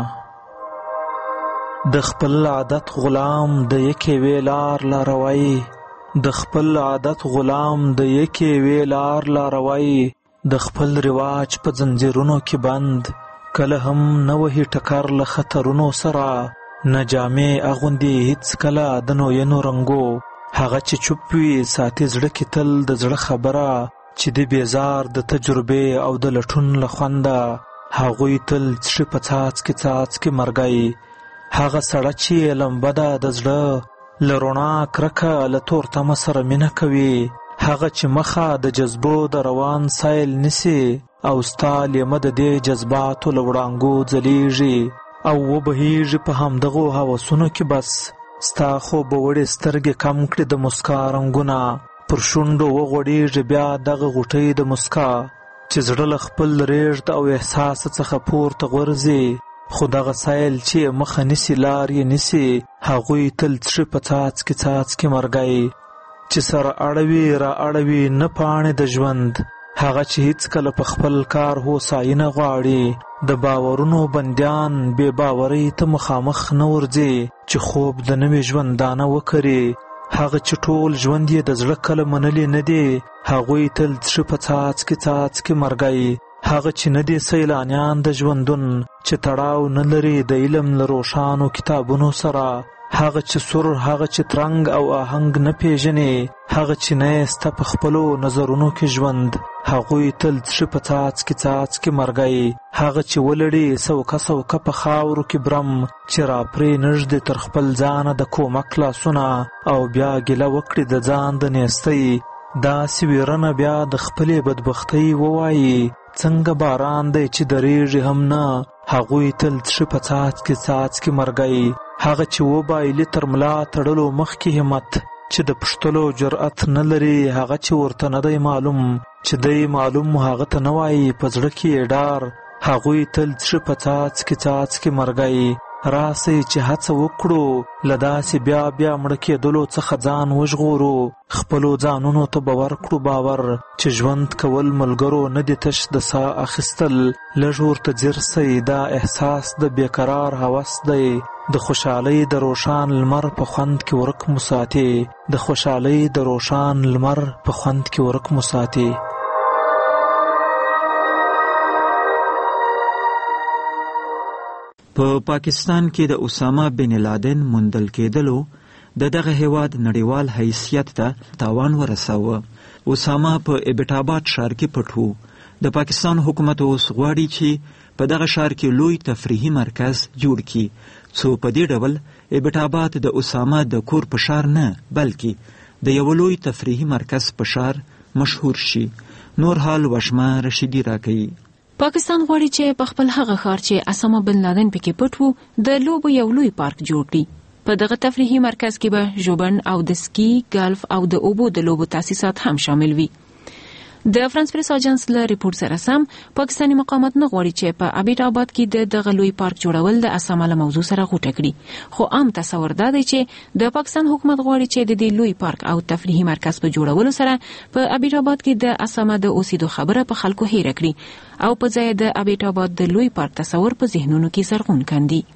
د خپل عادت غلام د یکې وې لار لاروي، د خپل عادت غلام د یکې وې لار لاروي، د خپل رواج په زنځیرونو کې بند، کله هم نه وهي ټکر له خطرونو سره، نه جامې اغوندي هیڅ کله د نوینو رنګو، هغه چې چوپ وي ساتي زړه کې تل د زړه خبره، چې د بیزار د تجربې او د لټون له خونده، هغوی تل څښي په څاڅکي څاڅکي مرګی، هغه سړه چې لمبه ده د زړه له رڼا کرکه له تور تمه سره مینه کوي، هغه چې مخه د جذبو د روان سایل نیسي او ستا لیمه د دې جذباتو له وړانګو ځلیږي او وبهیږي په همدغو هوسونو کې بس ستا خو به وړې سترګې کم کړي د مسکا رنګونه، پر شونډو وغوړېږي بیا دغه غوټۍ د مسکا چې زړه له خپل ریږد او احساس څخه پورته غورځي، خو دغه سایل چې مخه نیسي لار یې نیسي، هغوی تل څښي په څاڅکي څاڅکي مرګی، چې سره اړوي را اړوي نه پاڼې د ژوند، هغه چې هیڅ کله په خپل کار هوساینه غواړي، د باورونو بندیان بې باورۍ ته مخامخ نه ورځي چې خوب د نوي ژوندانه وکري، هغه چې ټول ژوند یې د زړه کله منلي نه دي، هغوی تل څښي په څاڅکي څاڅکي مرګی، هغه چې نه دي سیلانیان د ژوندون، چې تړاو نه لري د علم له روښانو کتابونو سره، هغه چې سر هغه چې ترنګ او آهنګ نه پیژني، هغه چې نه یې سته په خپلو نظرونو کې ژوند، هغوی تل څښي په څاڅکي څاڅکي مرګی، هغه چې ولړي سوکه سوکه په خاورو کې برم، چې را پرې نږدې تر خپل ځانه د کومک لاسونه او بیا ګیله وکړي د ځان د نیستۍ، داسې ویرنه بیا د خپلې بدبختۍ ووایي، څنګه باران دی چې درېږي هم نه، هغوی تل څښي په څاڅکي څاڅکي مرګی، هغه چې وبایلي تر ملا تړلو مخکې همت، چې د پښتلو جرأت نه لري، هغه چې ورته نه دی معلوم، چې دی معلوم هغه ته نه وایي په زړه کې یې ډار، هغوی تل څښي په څاڅکي څاڅکي مرګی، راسئ چې هڅه وکړو له داسې بیا بیا مړه کېدلو څخه ځان وژغورو، خپلو ځانونو ته به ورکړو باور، چې ژوند کول ملګرو نه دي تش د ساه اخیستل، لږ ورته ځیر سئ دا احساس د بېقرار هوس دی، د خوشحالۍ د روښان لمر په خوند کې ورک مو ساتي، د خوشحالۍ د روښان لمر په خوند کې ورک مو ساتي.
په پا پاکستان کې د اسامه بن لادن موندل کېدلو د دغه هیواد نړیوال حیثیت ته تاوان ورساوه. اسامه په ابټاباد ښار کې پټ و. د پاکستان حکومت اوس غواړي چې په دغه ښار کې لوی تفریحي مرکز جوړ کړي، څو په دې ډول ابټاباد د اسامه د کور په ښار نه بلکې د یو لوی تفریحي مرکز په ښار مشهور شي. نور حال وشمه رشیدي راکوي.
پاکستان غواړي چې په خپل هغه ښار چې اسامه بن لادن پکې پټ وو د لوبو یو لوی پارک جوړ کړي. په دغه تفریحي مرکز کې به ژوبن او د سکی، ګالف او د اوبو د لوبو تاسیسات هم شامل وي. د فرانس پریس اجانس له ریپورت سره سم پاکستاني مقامات نه غواړي چې په ابیټ آباد کې د دغه لوی پارک جوړول د اسامه له موضوع سره غوټه کړي، خو عام تصور دا دی چې د پاکستان حکومت غواړي چې د دې لوی پارک او تفریحي مرکز په جوړولو سره په ابیټ آباد کې د اسامه د اوسېدو خبره په خلکو هېره کړي او په ځای د ابیټ آباد د لوی پارک تصور په ذهنونو کې زرغون کاندي.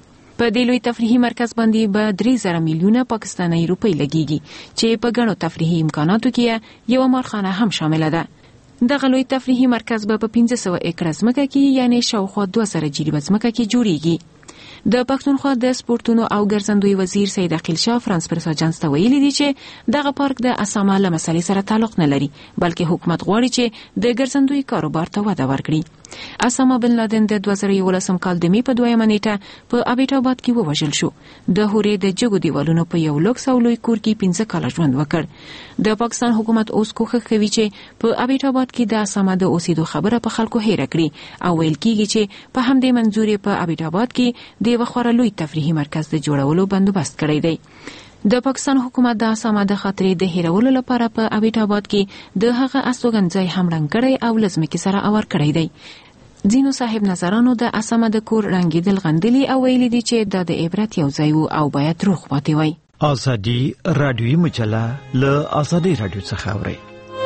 په دې لوی تفریحي مرکز باندې به درې زره میلیونه پاکستاني روپۍ لګیږي چې په ګڼو تفریحي امکاناتو کې یو مارخانه هم شامل ده. دغه لوی تفریحي مرکز به په پنځه سوه ایکړه ځمکه کې یعنی شاوخوا دوه زره جریبه ځمکه کې جوړیږي. د پښتونخوا د سپورتونو او ګرځندوی وزیر سید عقیل شاه فرانس پرس اجانس ته ویلي دي چې دغه پارک د اسامه له مسلې سره تعلق نه لري بلکې حکومت غواړي چې د ګرځندوی کاروبار ته وده ورکړي. اسامه بن لادن د دوه زره یولسم کال د می په دویمه نیټه په ابیټ آباد کې ووژل شو. د هورې د جګو دیوالونو په یو لوکس او لوی کور کې پنځه کاله ژوند وکړ. د پاکستان حکومت اوس کوښښ کوي چې په ابیټ آباد کې د اسامه د اوسېدو خبره په خلکو هېره کړي او ویل کېږي چې په همدې منځور په ابیټ آباد کې د یو خورا لوی تفریحي مرکز د جوړولو بندوبست کړی دی. د پاکستان حکومت د اسامه د خاطرې د هیرولو لپاره په ابیټ آباد کې د هغه استوګنځای هم رنګ کړی او لزمکې سره اور کړی دی. ځینو صاحب نظرانو د اسامه د کور رنګیدل غندلي او ویلي دي چې دا د عبرت یو ځای وو او باید روغ پاتې وای.
ازادي رادیوي مجله له ازادي رادیو څخه اوري.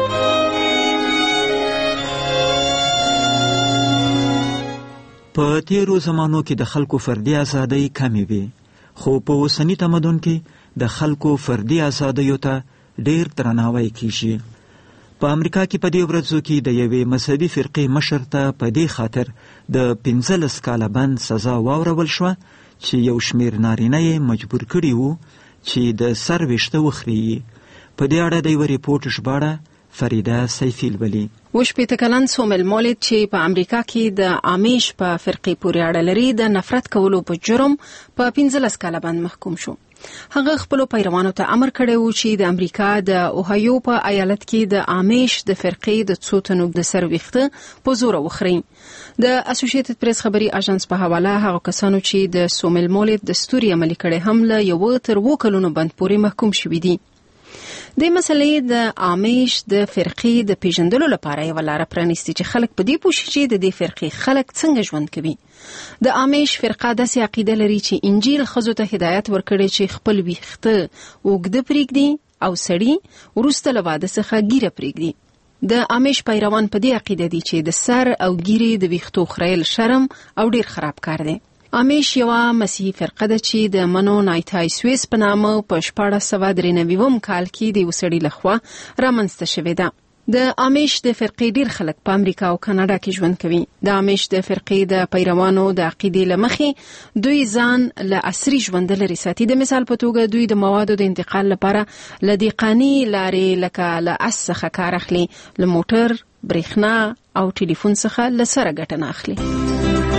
په تیرو زمانو کې د خلکو فردي ازادۍ کمې وي خو په اوسني تمدن کې د خلکو فردي ازادیو ته ډیر درناوی کیږي. په امریکا کې په دې ورځو کې د یوې مذهبي فرقې مشر ته په دې خاطر د پنځلس کاله بند سزا واورول شوه چې یو شمیر نارینه یې مجبور کړي وو چې د سر ویښته وخوري. په دې اړه د یوه ریپورټ ژباړه فریده سیفی الولي.
وشپېته کلن سومل مولد چې په امریکا کې د آمیش په فرقې پورې اړه لري د نفرت کولو په جرم په پنځلس کاله بند محکوم شو. هغه خپل پیروانو ته امر کړی و چې د امریکا د اوهایو په ایالت کې د آمیش د فرقې د څو تنو د سر ویښته په زور وخوري. د اسوسییټډ پریس خبري اژانس په حواله هغه کسانو چې د سومل مولد د ستوري عملي کړي هم له یو تر وو کلونو بند پورې محکوم شوي دي. د مسلې د آمیش د فرقې د پیژندلو لپاره یو لار پرانیستي چې خلک په دې پوښي چې د دې فرقې خلک څنګه ژوند کوي. د آمیش فرقه داسې عقیده لري چې انجیل ښځو ته هدایت ورکړي چې خپل ویښته اوږده پرېږدي او سړي وروسته له واده څخه ګیره پرېږدي. د آمیش پیروان په دې عقیده دي چې د سر او ګیرې د ویښتو خریل شرم او ډیر خراب کار دی. آمیش یوه مسیحي فرقه ده چې د منو نایتای سویس په نامه په شپاړس سوه درې نوي کال کې د یو سړي لخوا رامنځته شوې ده. د آمیش د فرقې ډیر خلک په امریکا او کاناډا کې ژوند کوي. د آمیش د فرقې د پیروانو د عقیدې له مخې دوی ځان له عصري ژوند لرې ساتي. د مثال په توګه دوی د موادو د انتقال لپاره له دیقاني لارې لکه له اس څخه کار اخلي، له موټر، برېښنا او ټلیفون څخه له سره ګټه نه اخلي.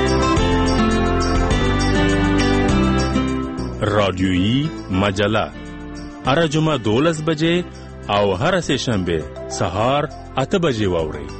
رادیویی مجله هر جمعه دولس بجې او هر سه شنبه سهار اته بجې واورئ.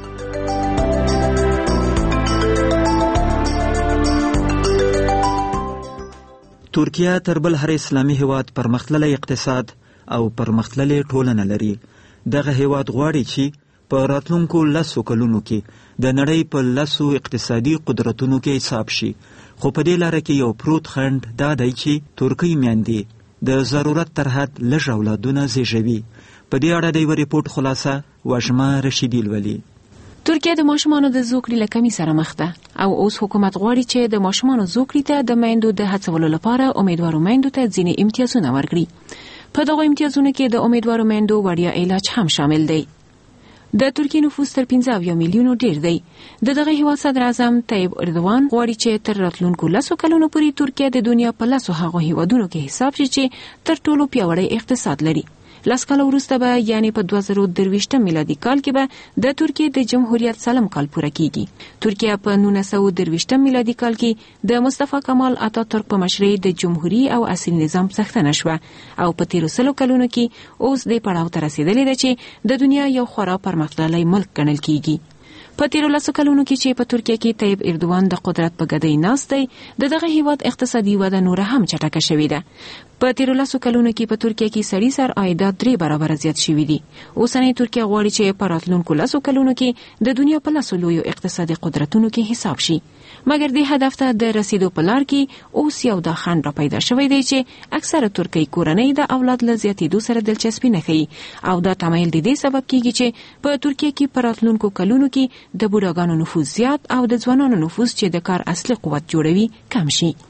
ترکیه تر بل هر اسلامي هیواد پرمختللی اقتصاد او پرمختللی ټولنه لري. دغه هیواد غواړي چې په راتلونکو لسو کلونو کې د نړۍ په لسو اقتصادي قدرتونو کې حساب شي. خو په دې لاره کې یو پروت خنډ دا دی چې ترکي میندې د ضرورت تر حد لږ اولادونه زیږوي. په دې اړه د یوه ریپورټ خلاصه وژمه رشیدي الولي.
ترکیه د ماشومانو د زوکړې له کمۍ سره مخ ده او اوس حکومت غواړي چې د ماشومانو زوکړې ته د میندو د هڅولو لپاره امیدوارو میندو ته ځینې امتیازونه ورکړي. په دغو امتیازونو کې د امیدوارو میندو وړیا علاج هم شامل دی. د ترکیې نفوس تر پنځه اویا میلیونو ډیر دی. د دغه هیواد صدر اعظم طیب اردوان غواړي چې تر راتلونکو لسو کلونو پورې ترکیه د دنیا په لسو هغو هیوادونو کې حساب شي چې تر ټولو پیاوړی اقتصاد لري. لس کاله وروسته به یعنی په دوه زره درویشتم میلادي کال کې به د ترکیې د جمهوریت سلم کال پوره کیږي. ترکیه په نولس سوه درویشتم میلادي کال کې د مصطفی کمال اتاتورک په مشرۍ د جمهوریت او اصلي نظام څښتنه شوه او په تیرو سلو کلونو کې اوس د پړاو ته رسیدلې ده چې د دنیا یو خورا پرمختللی ملک ګڼل کیږي. په تیرو لسو کلونو کې چې په ترکیه کې طیب اردوان د قدرت په ګدۍ ناست دی، د دغه هیواد اقتصادي وده نوره هم چټکه شوې ده. په تیرو لسو کلونو کې په ترکیه کې سړي سر عایدات درې برابره زیات شوي دي. اوسنۍ ترکیه غواړي چې په راتلونکو لسو کلونو کې د دنیا په لسو لویو اقتصادي قدرتونو کې حساب شي. مګر دې هدف ته د رسیدو په لار کې اوس یو دا خنډ را پیدا شوی دی چې اکثره ترکي کورنۍ د اولاد له زیاتېدو سره دلچسپي نه ښیي او دا تمایل د دې سبب کیږي چې په ترکیه کې په راتلونکو کلونو کې د بوډاګانو نفوس زیات او د ځوانانو نفوس چې د کار اصلي قوت جوړوي کم شي.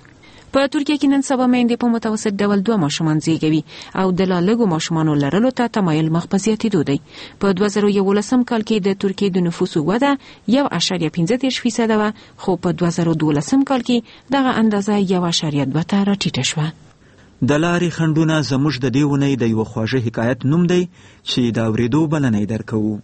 په ترکیه کې نن سبا میندې په متوسط ډول دوه ماشومان زیږوي او د لا لږو ماشومانو لرلو ته تمایل مخ په زیاتېدو دی. په دوه زره یولسم کال کې د ترکیې د نفوسو وده یو اعشاریه پنځه دېرش فیصده وه، خو په دوه زره دولسم کال کې دغه اندازه یو اعشاریه دوه ته راټیټه شوه.
د لارې خنډونه زموږ د دې اونۍ د یوه خواږه حکایت نوم دی چې د اورېدو بلنه یې درکوو.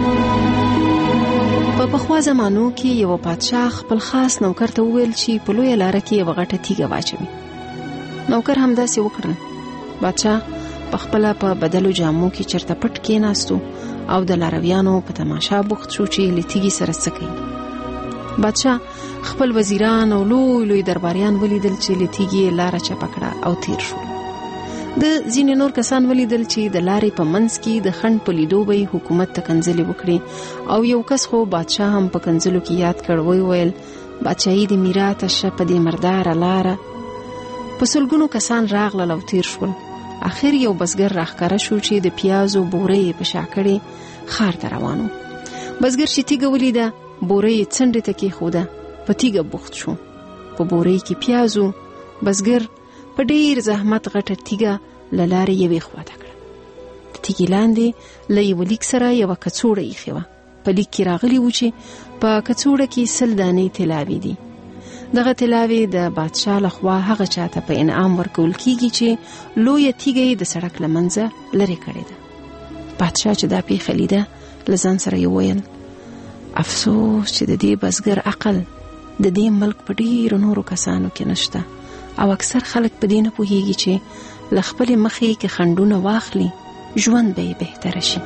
په پخوا زمانو کې یو پادشاه خپل خاص نوکر ته وویل چې په لویه لاره کې یوه غټه تیږه واچوي. نوکر همداسې وکړل. پادشاه په خپله په بدلو جامو کې چېرته پټ کېناستو او د لارویانو په تماشا بوخت شو چې له تیږې سره څه کوي. پادشاه خپل وزیران او لوی لوی درباریان ولیدل چې له تیږې لاره چپه کړه او تیر شول. د ځینې نور کسان ولیدل چې د لارې په منځ کې د خنډ په لیدو به حکومت ته کنځلې وکړي او یو کس خو بادشاه هم په کنځلو کې یاد کړ. وی ویل بادشاهي د میراته شه په دې مرداره لاره. په سلګونو کسان راغلل او تیر شول. اخر یو بزګر راښکاره شو چې د پیازو بورې په شا کړې ښار ته روانو. بزګر چې تیږه ولیده بورې یې څنډې ته کېښوده، په تیږه بوخت شو. په بورې کې پیازو بزګر په ډیر زحمت غټه تیږه له لارې یوې خواته کړه. د تیږې لاندې له یوه لیک سره یوه کڅوړه ایښې وه. په لیک کې راغلي و چې په کڅوړه کې سل دانې طلاوې دي. دغه طلاوې د بادشاه لخوا هغه چاته په انعام ورکول کیږي چې لویه تیږه یې د سړک له منځه لرې کړې ده. بادشاه چې دا پیښه لیده له ځان سره یې ویل افسوس چې د دې بزګر عقل د دې ملک په ډیرو نورو کسانو کې نشته او اکثر خلک په دې نه پوهیږي چې له خپلې مخې کې خنډونه واخلي ژوند به یې بهتره شي.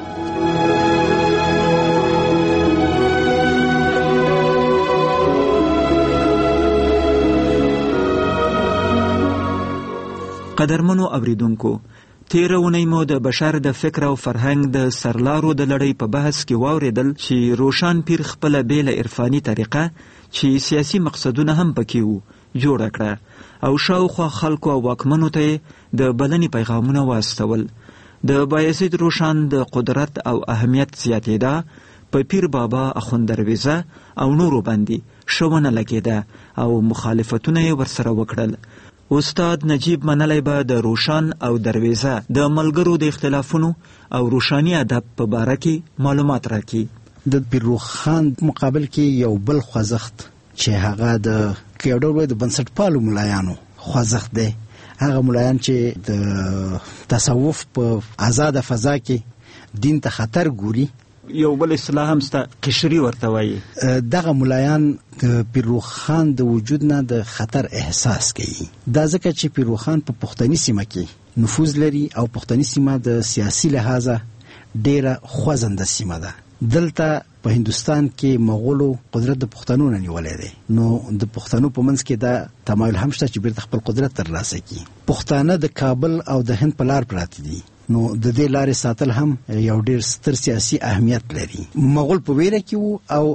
قدرمنو اوریدونکو، تیره اونۍ مو د بشر د فکر او فرهنګ د سرلارو د لړۍ په بحث کې واورېدل چې روشن پیر خپله بیله عرفاني طریقه چې سیاسي مقصدونه هم پکې وو جوړه کړه او شاوخوا خلکو او واکمنو ته د بلنې پیغامونه واستول. د بایزید روشن د قدرت او اهمیت زیاتېده په پیر بابا اخوند درویزه او نورو باندې ښونه لګېده او مخالفتونه یې ورسره وکړل. استاد نجیب منلی به د روشن او درویزه د ملګرو د اختلافونو او روشنی ادب په باره کې معلومات راکړي.
د پیر روخان مقابل کې یو بل خوځښت چې هغه د یو ډول د بنسټپالو ملایانو خوځښت دی. هغه ملایان چې د تصوف په آزاده فضا کې دین ته خطر ګوري.
یو بل اصطلاح هم ستا قشري ورته وایي.
دغه ملایان د پیر روخان د وجود نه د خطر احساس کوي. دا ځکه چې پیر روخان په پښتني سیمه کې نفوذ لري او پښتني سیمه د سیاسي لحاظه ډیره خوځنده سیمه ده. دلته په هندوستان کې مغولو قدرت د پښتنو نه نیولې دی، نو د پښتنو په منځ کې دا تمایل هم شته چې بیرته خپل قدرت ترلاسه کړي. پښتانه د کابل او د هند په لار پراته دي، نو د دې لارې ساتل هم یو ډیر ستر سیاسي اهمیت لري. مغول په ویره کې وو او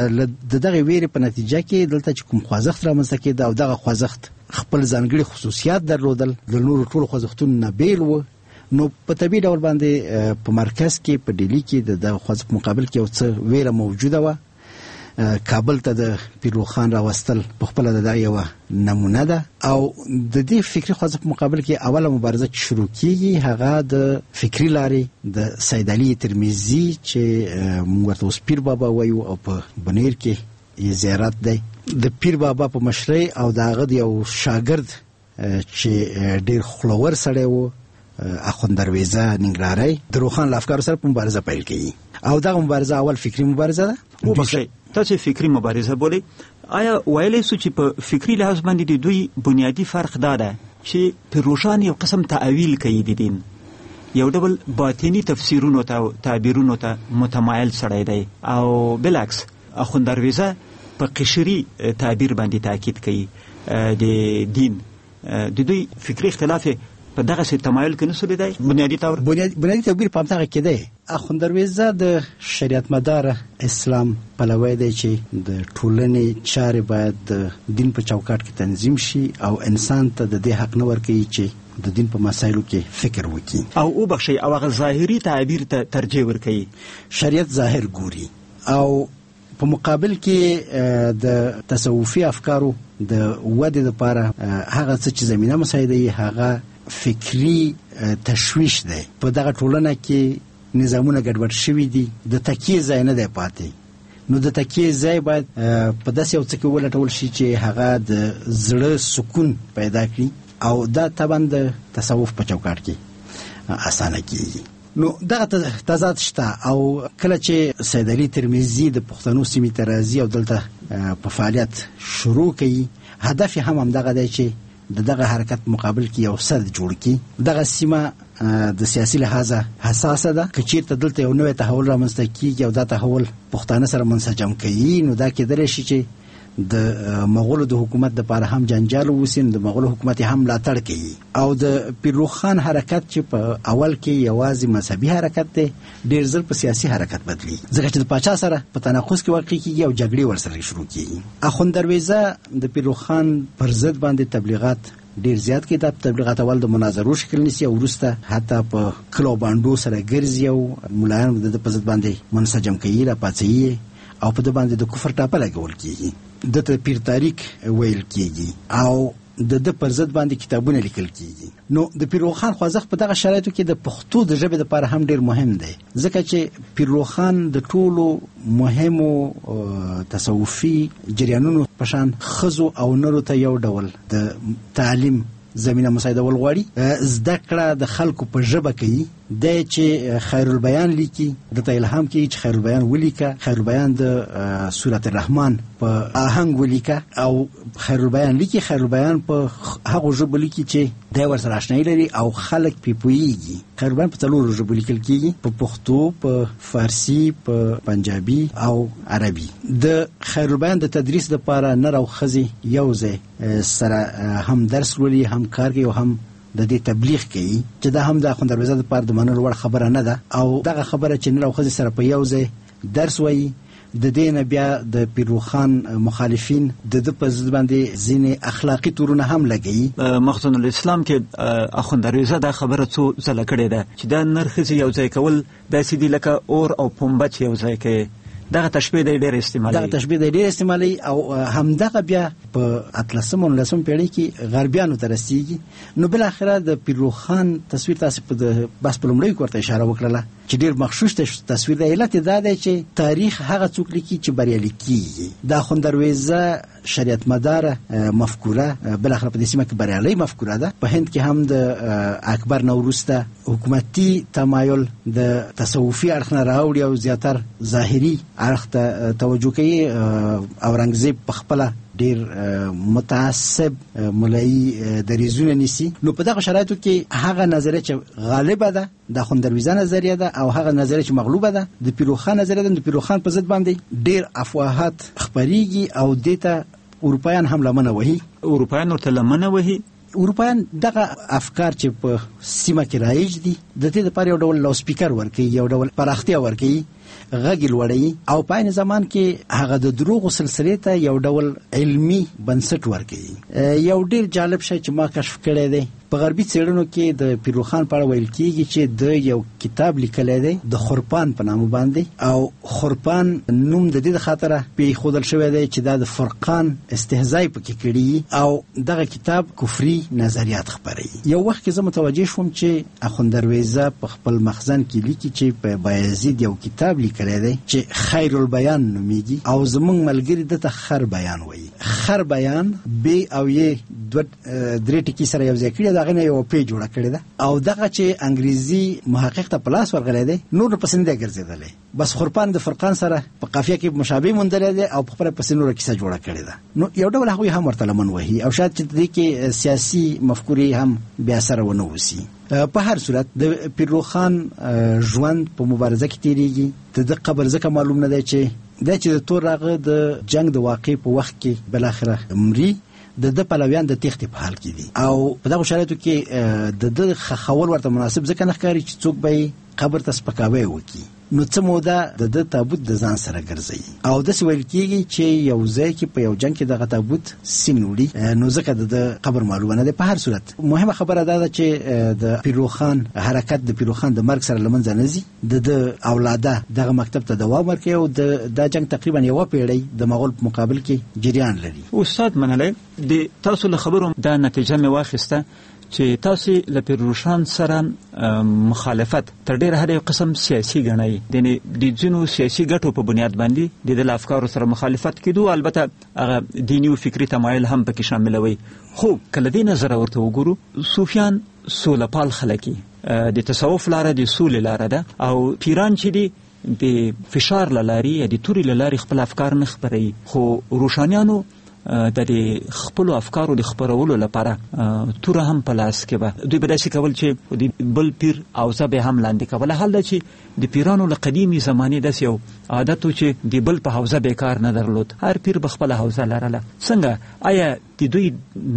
د دغه ویرې په نتیجه کې دلته چې کوم خوځښت رامنځته کېده او دغه خوځښت خپل ځانګړي خصوصیات درلودل، د نورو ټولو خوځښتونو نه بیل وو، نو په طبیعي ډول باندې په مرکز کې په ډیلی کې د خوځښت مقابل کې یو څه ویره موجوده وه. کابل ته د پیر روخان راوستل په خپله د دغه یوه نمونه ده او د دې فکري خوځښت مقابل کې اوله مبارزه چې شروع کیږي هغه د فکري لارې د سید علي ترمذي چې موږ ورته اوس پیر بابا وایو او په بنیر کې یې زیارت دی، د پیر بابا په مشرۍ او د هغه د یو شاګرد چې ډیر خلور سړی و اخوند درویزه ننګرهاری د روخان له افکارو سره په مبارزه پیل کوي او دغه مبارزه اول فکري مبارزه ده.
وبخښئ، تاسو فکري مبارزه بولئ. آیا ویلی سو چې په فکري لحاظ باندې د دوی بنیادی فرق دا ده چې پیر روشن یو قسم تعویل کوي د دین، یو ډول باطنی تفسیرونو ته تعبیرونو ته متمایل سړی دی، او بالعکس اخوند درویزه په قشري تعبیر باندې تاکید کوي د دین. د دوی فکري اختلاف په دغه څه تمایل کې نسو لیدای. بنیادی تور
بنیادی تعبیر په همدغه کې دی. اخوند درویزه د شریعت مدار اسلام پلوی دی چې د ټولنې چارې باید د دین په چوکاټ کې تنظیم شي او انسان ته د دې حق نه ورکوي چې د دین په مسایلو کې فکر وکړي
او وبخښئ او هغه ظاهري تعبیر ته ترجیح ورکوي.
شریعت ظاهر ګوري او په مقابل کې د تصوفي افکارو د ودې لپاره هغه څه چې زمينه مساعده هغه فکری تشويش دی. په دغه ټولنه کې نظامونه ګډوډ شوي دي، د تکیه ځای نه دی پاتې. نو د تکیه ځای باید په داسې یو څه کې ولټول شي چې هغه د زړه سکون پیدا کړي او دا طبعا د تصوف په چوکاټ کې اسانه کیږي. نو دغه تضاد شته او کله چې سید علي ترمذي د پښتنو سیمې ته راځي او دلته په فعالیت شروع کوي، هدف هم همدغه دی چې دغه حرکت مقابل کې یو سد جوړ کړي. دغه سیمه د سیاسي لحاظه حساسه ده، که چیرته دلته یو نوې تحول رامنځته کیږي او دا تحول پښتانه سره منسجم کوي، نو دا کېدلی شي چې د مغولو د حکومت د لپاره هم جنجال ووسي، د مغولو حکومت هم ملاتړ کوي. او د پیرروخان حرکت چې په اول کې یوازې مذهبي حرکت دی، ډېر ژر په سیاسي حرکت بدلی، ځکه چې د پاچا سره په تناقض کې واقع کیږي او جګړې ورسره شروع کیږي. اخوند درویزه د پیرروخان پر ضد باندې تبلیغات ډیر زیات کې د تبلیغات اول د مناظرو شکل نیسي او وروسته حتی په کلو باندو سره ګرځي او ملایان د په ضد باندې منسجم کوي، را پاتې او په د باندې د کفر ټاپه لګول کیږي، د ته پیر تاریخ ویل کیږي او د د پر ضد باندې کتابونه لیکل کیږي. نو د پیرروخان خوځښت په دغه شرایطو کې د پښتو د ژبې لپاره هم ډیر مهم دی، ځکه چې پیرروخان د ټولو مهمو تصوفي جریانونو په شان ښځو او نرو ته یو ډول د تعلیم زمينه مساعدول غواړي. زده کړه د خلکو په ژبه کوي، د چې خیر البیان لیکي، د ته الهام کوي چې خیر البیان ولیکه، خیر البیان د سورۃ الرحمن په آهنګ ولیکه او خیر البیان لیکي، خیر البیان په هغه ژبه لیکي چې د ورسره آشنایی لري او خلک پی پويږي. خیر البیان په څلورو ژبو لیکل کیږي، په پښتو، په فارسی، په پنجابي او عربي. د خیر البیان د تدریس لپاره نر او ښځې یو ځای سره هم درس ولي، هم کار کوي او هم د دې تبلیغ کوي، چې دا هم د اخوند درویزه لپاره د منلو وړ خبره نه ده. او دغه خبره چې نر او ښځې سره په یو ځای درس وایي، د دې نه بیا د پیرروخان مخالفین د د په ضد باندې ځینې اخلاقي تورونه هم لګوي.
مخزن الاسلام کې اخوند درویزه دا خبره څو ځله کړې ده چې دا نر ښځې یو ځای کول داسې دي لکه اور او پنبه چې یو ځای کوي. دغه تشبیه د ډېر استعمالي
دغه تشبیه د ډېر استعمالي او همدغه بیا په اتلسم او نولسم پیړۍ کې غربیانو ته رسیږي. نو بل اخره د پیرروخان تصویر تاسو په بس په لومړی کوړه اشاره وکړه چې ډېر مخصوص تصویر د علت دا دی چې تاریخ هغه څوک لیکي چې بریالي کیږي. د اخوند درویزه شریعت مدار مفکوره بل اخره په دې سیمه کې بریالي مفکوره ده. په هند کې هم د اکبر نوروسته حکومتي تمایل د تصوفي اړخ نه راوړي او زیاتر ظاهري اړخ ته توجه کوي. اورنګزیب په خپل ډیر متعصب مولوی دریزونه نیسی. نو په دغه شرایطو کې هغه نظریه چې غالبه ده د اخوند درویزه نظریه ده او هغه نظریه چې مغلوبه ده د پیرروخان نظریه ده. د پیرروخان په ضد باندې ډیر افواهات خبريږي او دته اروپایان هم لمنه وهي.
اروپایان ورته لمنه وهي.
اروپایان دغه افکار چې په سیمه کې رایج دي د دې لپاره یو ډول لاو سپیکر ورکوي، یو ډول پراختیا ورکوي، غږ لوړوي او په عین زمان کې هغه د دروغو سلسلې ته یو ډول علمي بنسټ ورکوي. یو ډیر جالب شی چې ما کشف کړی دی په غربي څېړنو کې د پیرروخان په اړه ویل کېږي چې د یو کتاب لیکلی دی د خرپان په نامه باندې، او خرپان نوم د دې د خاطره پرېښودل شوی دی چې دا د فرقان استهزاء پکې کړي او دغه کتاب کفري نظریات خپروي. یو وخت کې زه متوجه شوم چې اخوند درویزه په خپل مخزن کې لیکي چې په بایزید یو کتاب لیکلی دی چې خیر البیان نومیږي او زمونږ ملګري دته خر بیان وایي. خر بیان بی او یې دوه درې ټکي سره یو ځای کړي، دغه نه یو پیج جوړ کړی ده او دغه چې انګریزي محقق ته پلاس ورغلی دی نور پسند ګرځیدلی، بس خرپان د فرقان سره په قافیه کې مشابه موندلی دی او په خپل پسند نور کیسه جوړه کړې ده. نو یو ډول هغه هم ورته لمن وهي او شاید چې دې کې سیاسي مفکورې هم بیا سره ونه وسی. په هر صورت د پیرروخان ژوند په مبارزه کې تیریږي. د قبر ځکه معلوم نه دی چې د چې د تور راغه د جنگ د واقع په وخت کې بل اخره مري، د د پلویان د تخت په حال کې دي او په دغه شرایطو کې د د خخول ورته مناسب ځکه نه ښکاري چې څوک به قبر ته سپکاوی وکړي نو څه موده د د تابوت د ځان سره ګرځي او د ویل کېږي چې یو ځای کې په یو جنگ کې دغه تابوت سینوړي نو ځکه د قبر معلومه نه ده. په هر صورت مهمه خبره ده چې د پیروخان حرکت د پیروخان د مرګ سره لمنځه نه ځي. د اولاده دغه مکتب ته دوام ورکوي او د جنگ تقریبا یو پیړۍ د مغول په مقابل کې جریان لري.
استاد منلی د تاسو له خبرو دا نتیجه مې واخیسته چې تاسو له پیروشان سره مخالفت تر ډیره هر قسم سیاسي غنئ د دینو سیاسي ګټو په بنیاد باندې د افکارو سره مخالفت کیدو، البته هغه دیني او فکری تمایل هم پکې شاملوي. خو کله دې نظر ورته وګورو صوفیان سولهپال خلک د تصوف لاره د سولې لاره ده او پیران چې دي د فشار لاري یا د توري لاري خپل افکار نه خبري. خو روشانیانو د خپل افکارو د خبرولو لپاره تور هم پلاس کې به دوی به داسې کول چې د بل پیر او زبه هم لاندې کول. حال دا چې د پیرانو له قدیمي زمانه داسې یو عادت و چې د بل په حوزه به کار نه درلود، هر پیر به خپل حوزه لرله. څنګه آیا د دوی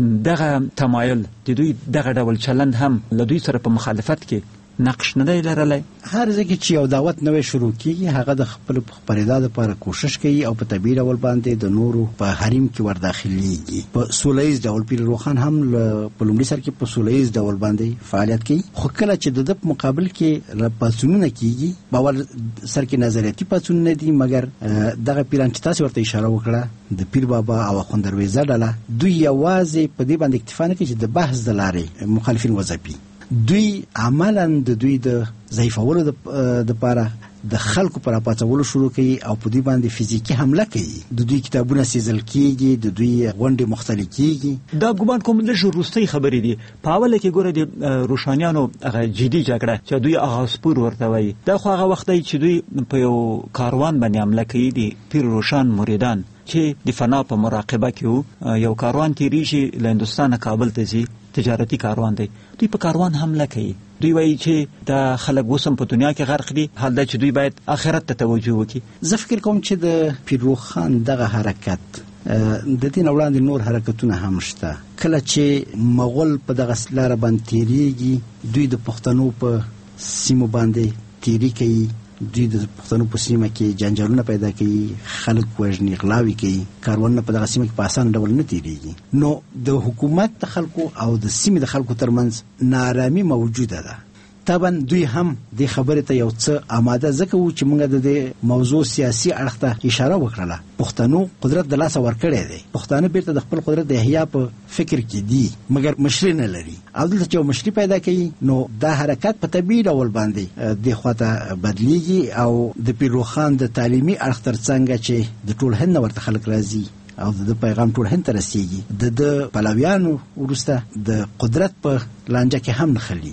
دغه تمایل د دوی دغه ډول چلند هم له دوی سره په مخالفت کې نقش نه دی لرلی؟
هر ځکه چې یو دعوت نوې شروع کیږي هغه د خپل خبرېدا لپاره کوشش کوي او په طبیعي ډول باندې د نورو په حریم کې ورداخليږي. په سولهیز ډول پیر روخان هم په لومړي سر کې په سولهیز ډول باندې فعالیت کوي. خو کله چې د د مقابل کې پاڅونونه کیږي باور سر کې نظریاتي پاڅونونه دي، مګر دغه پیران چې تاسو ورته اشاره وکړه د پیر بابا او اخوند درویزه ډله دوی یوازې په دې باندې اکتفا نه کوي چې د بحث د لارې مخالفین وځپي. دوی عملاً د دوی د ضعیفولو د لپاره د خلکو پر اپاڅولو شروع کوي او په دوی باندې فزیکی حمله کوي. د دوی کتابونه سیزل کیږي، د دوی غونډې مختلف کیږي.
دا ګومان کوم لږ وروستۍ خبرې دي. په اوله کې ګوره د روشانیانو هغه جدي جګړه چې دوی هغه سپور ورته وایي، دا خو هغه وخت دی چې دوی په یو کاروان باندې حمله کوي. د پیر روشان مریدان چې د فنا په مراقبه کې یو کاروان تیریږي له هندوستانه کابل ته ځي، تجارتي کاروان دی، دوی په کاروان حمله کوي. دوی وایي چې دا خلک اوسم په دنیا کې غرق دي، حال دا چې دوی باید آخرت ته توجه وکړي.
زه فکر کوم چې د پیروخان دغه حرکت د دې نه وړاندې نور حرکتونه هم شته. کله چې مغول په دغه لاره باندې تیریږي دوی د پښتنو په سیمو باندې تیری کوي، دوی د پښتنو په سیمه کې جنجالونه پیدا کوي، خلک وژني، غلاوي کوي. کاروانونه په دغه سیمه کې په اسان ډول نه تیریږي. نو د حکومت د خلکو او د سیمې د خلکو ترمنځ نارامي موجوده ده. طبعا دوی هم د خبرې ته یو څه آماده ځکه و چې موږ د دې موضوع سیاسي اړخ ته اشاره وکړله. پښتنو قدرت د لاسه ورکړی دی، پښتانه بیرته د خپل قدرت د احیا په فکر کې دي، مګر مشري نه لري. او دلته چې مشري پیدا کوي نو دا حرکت په طبیعي ډول باندې د خواته بدلیږي او د پیروخان د تعلیمي اړخ ترڅنګ چې د ټول هند ورته خلک راځي او د پیغام ټول هند ته رسیږي، د د پلویانو وروسته د قدرت په لانجه کې هم نخلي.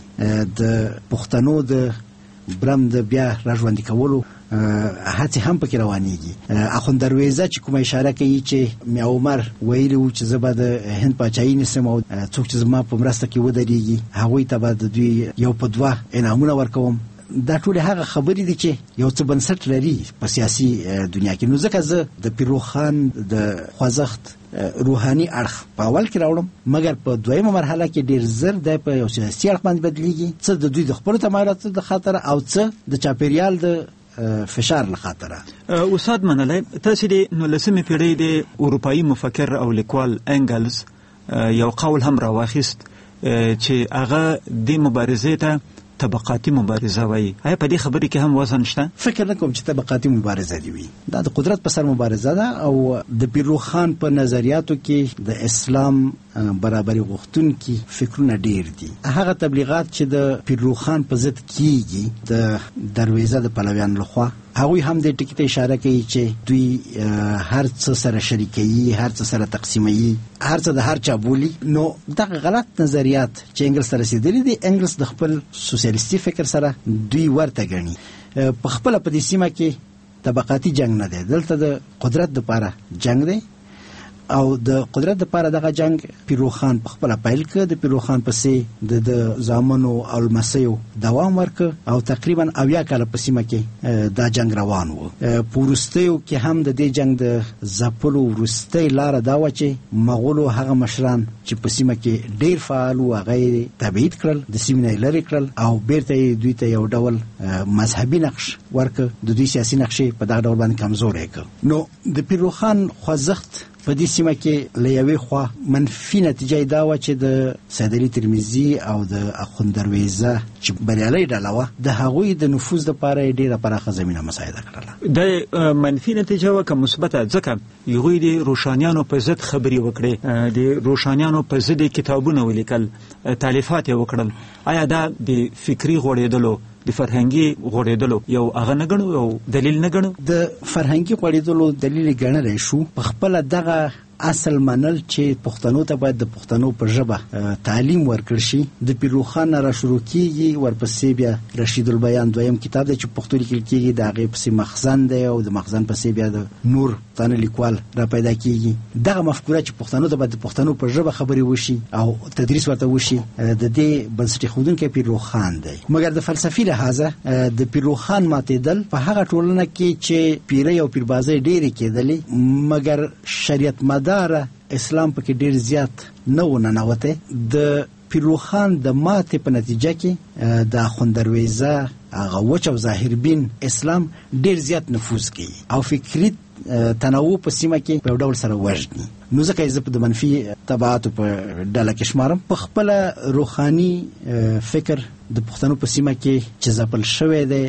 د پښتنو د برم د بیا راژوندي کولو هڅې هم پکې روانېږي. اخوند درویزه چې کومه اشاره کوي چې میا عمر ویلي و چې زه به د هند پاچاهي نیسم او څوک چې زما په مرسته کې ودرېږي هغوی ته به د دوی یو په دوه انعامونه ورکوم. دا ټول هغه خبرې دي چې یو څه بنسټ لري په سیاسي دنیا کې. نو ځکه زه د پیروخان د خوځښت روحاني اړخ په اول کې راوړم، مګر په دویمه مرحله کې ډیر زر د په یو سیاسي اړخ باندې بدلیږي، څه د دوی د خپل تمایلاتو د خاطر او څه د چاپیریال د فشار له خاطر.
استاد منلی تاسو د نولسمې پیړۍ د اروپایي مفکر او لیکوال انګلز یو قول هم راواخیست چې هغه د مبارزې ته طبقاتي مبارزه وایي. آیا په دې خبرې کې هم وزن شته؟
فکر نه کوم چې طبقاتي مبارزه دی وي. دا د قدرت په سر مبارزه ده او د پیروخان په نظریاتو کې د اسلام برابري غوښتونکي فکرونه ډیر دي. هغه تبلیغات چې د پیروخان په ضد کیږي د درویزه د پلویان لخوا، هغوی هم د ټکی ته اشاره کوي چې دوی هر څه سره شریکي، هر څه سره تقسیمي، هر څه د هر چا بولی. نو دغه غلط نظریات چې انګلیس ته رسیدلي دي، انګلیس د خپل سوسیالیستي فکر سره دوی ورته ګڼي. په خپل په دې سیمه کې طبقاتي جنگ نه دی، دلته د قدرت لپاره جنگ دی او د قدرت لپاره دغه جنگ پیروخان په خپل پیل کې د پیروخان پسې د د زامنو او المسیو دوام ورک او تقریبا اویا کال په سیمه کې دا جنگ روان وو. پورستیو کې هم د دې جنگ د زپلو ورستۍ لار دا و چې مغولو هغه مشران چې په سیمه کې ډیر فعال او غیر تبعید کړل د سیمه لري کړل او بیرته دوی ته یو ډول مذهبي نقش ورک د دوی سیاسي نقشې په دغه ډول باندې کمزورې کړ. نو د پیروخان خوځښت په دې سیمه کې له یوې خوا منفي نتیجه دا و چې د سید علي ترمذي او د اخوند درویزه چې بریالي ډله وه د هغوی د نفوذ لپاره ډېره پراخه زمینه مساعده کړله.
د منفي نتیجه وه که مثبته ځکه هغوی د روښانیانو په ضد خبرې وکړې، د روښانیانو په ضد کتابونه ولیکل، تالیفات یې وکړل. آیا دا د فکري غوړېدلو د فرهنګي غوړېدلو یو هغه نه ګڼو، یو دلیل نه ګڼو؟
د فرهنګي غوړېدلو دلیل ګڼلی شو. په خپله دغه اصل منل چې پښتنو ته باید د پښتنو په ژبه تعلیم ورکړ شي. د پیروخان را شروع کیږي، ورپسې بیا رشید البیان دویم کتاب دی چې پښتو لیکل کیږي، د هغې پسې مخزن دی او د مخزن پسې بیا د نور پښتانه لیکوال را پیدا کیږي. دغه مفکوره چې پښتنو ته باید د پښتنو په ژبه خبرې وشي او تدریس ورته وشي د دې بنسټ ایښودونکی پیروخان دی. مګر د فلسفي لحاظه د پیروخان ماتېدل په هغه ټولنه کې چې پیرۍ او پیربازۍ ډېرې کېدلې مګر شریعت مداره اسلام پکې ډېر زیات نه و ننوتی. د پیروخان د ماتې په نتیجه کې د اخوند درویزه هغه وچ او ظاهربین اسلام ډېر زیات نفوذ کوي او فکري تنوع په سیمه کې په ډول سره وژني. نو ځکه یې زه د منفي تبعاتو په ډله کې شمارم. په خپله روحاني فکر د پښتنو په سیمه کې چې ځپل شوی دی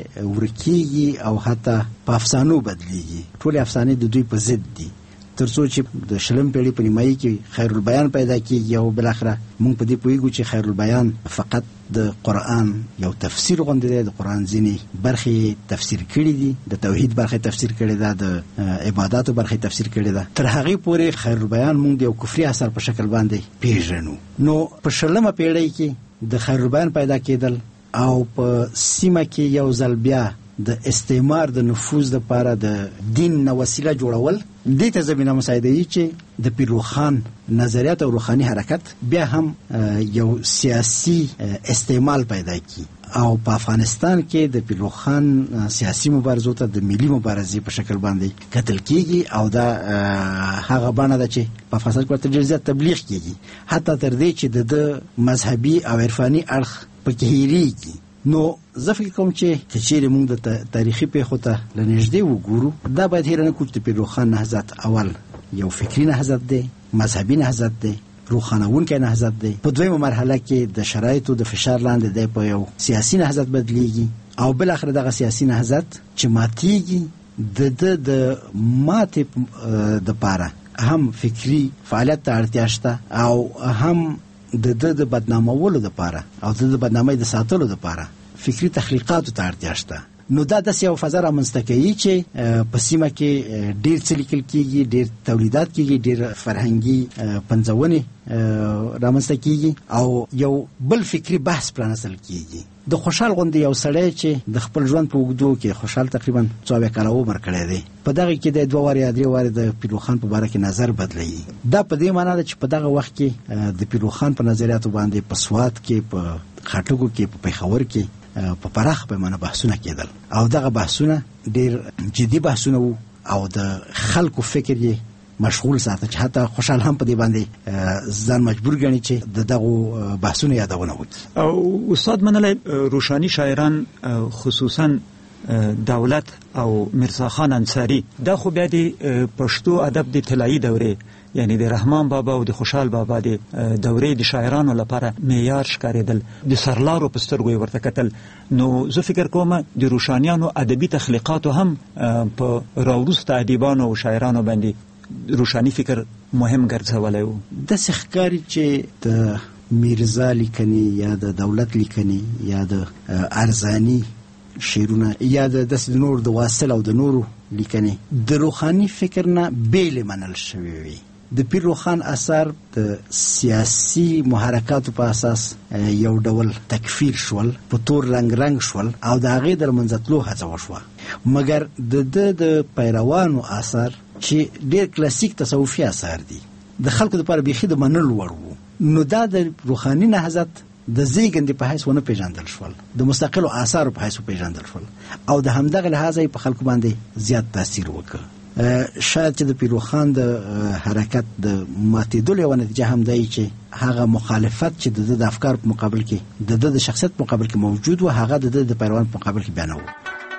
ورکیږي او حتی په افسانو بدلیږي. ټولې افسانې د دوی په ضد دي تر څو چې د شلم پیړۍ په نیمایي کې خیر البیان پیدا کیږي او بالاخره موږ په دې پوهیږو چې خیر البیان فقط د قرآن یو تفسیر غوندې دی. د قرآن ځینې برخې تفسیر کړي دي، د توحید برخې تفسیر کړي ده، د عباداتو برخې تفسیر کړي ده. تر هغې پورې خیر البیان موږ د یو کفري اثر په شکل باندې پیژنو. نو په شلمه پیړۍ کې د خیر البیان پیدا کېدل او په سیمه کې یو ځل بیا د استعمار د نفوذ لپاره د دین نه وسیله جوړول دې ته زمینه مساعدوي چې د پیروخان نظریات او روحاني حرکت بیا هم یو سیاسي استعمال پیدا کی او په افغانستان کې د پیروخان سیاسي مبارزو ته د ملي مبارزې په شکل باندې کتل کیږي او دا هغه بڼه ده چې په افغانستان کې ورته ډېر زیات تبلیغ کیږي حتی تر دې چې د مذهبي او عرفاني اړخ پکې هېرېږي. نو زه فکر کوم چې که چیرې موږ د تاریخي پیښو ته له نږدې وګورو دا باید هېره نه کړو چې د پیروخان نهضت اول یو فکري نهضت دی، مذهبي نهضت دی، روښانوونکی نهضت دی. په دویمه مرحله کې د شرایطو د فشار لاندې دی په یو سیاسي نهضت بدلیږي او بالاخره دغه سیاسي نهضت چې ماتیږي د د د ماتې دپاره هم فکري فعالیت ته اړتیا شته او هم د د د بدنامولو دپاره او د د بدنامۍ د ساتلو دپاره فکري تخلیقاتو ته اړتیا شته. نو دا داسې یو فضا رامنځته کوي چې په سیمه کې ډېر څه لیکل کېږي، ډېر تولیدات کېږي، ډېر فرهنګي پنځونې رامنځته کېږي او یو بل فکري بحث پرانستل کېږي. د خوشحال غوندې یو سړی چې د خپل ژوند په اوږدو کې خوشحال تقریبا څو اویا کاله عمر کړی دی، په دغه کې د دوه وارې یا درې وارې د پیروخان په باره کې نظر بدلوي. دا په دې معنا ده چې په دغه وخت کې د پیروخان په نظریاتو باندې په سوات کې، په خاټکو کې، په پېښور کې په پراخ پیمانه بحثونه کېدل او دغه بحثونه ډېر جدي بحثونه وو او د خلکو فکر یې مشغول ساته چې حتی خوشحال هم په دې باندې ځان مجبور ګڼي چې د دغو بحثونو یادونه وکړي.
او استاد منلی روښاني شاعران خصوصا دولت او مرزا خان انصاري دا خو بیا د پښتو ادب د طلایي دورې یعنی د رحمان بابا او د خوشحال بابا د دورې د شاعرانو لپاره معیار ښکارېدل، د سرلارو په سترګو یې ورته کتل. نو زه فکر کوم د روښانیانو ادبي تخلیقاتو هم په راوروسته ادیبانو او شاعرانو باندې روښاني فکر مهم ګرځولی و.
داسې ښکاري چې د میرزا لیکنې یا د دولت لیکنې یا د ارزاني شعرونه یا د داسې نور د واصل او د نورو لیکنې د روحاني فکر نه بیلې منل شوې وي. د پیر روښان اثار د سیاسي محرکاتو په اساس یو ډول تکفیر شول، په تور رنګ رنګ شول او د هغې در منځتلو هڅه وشوه. مګر د ده د پیروانو اثار چې ډېر کلاسیک تصوفي اثار دي د خلکو لپاره بيخي د منلو وړ وو نو دا د روحاني نهضت د زیږندې په حیث ونه پیژندل شول د مستقلو آثارو په حیث پیژندل شول او د همدغه لحاظ په خلکو باندې زیات تاثیر وکړ شاید چې د پیروخان د حرکت د ماتېدلو یوه نتیجه هم دی چې هغه مخالفت چې د د افکار په مقابل کې د د شخصیت په مقابل کې موجود و هغه د د پیروان په مقابل کې بیا نه و.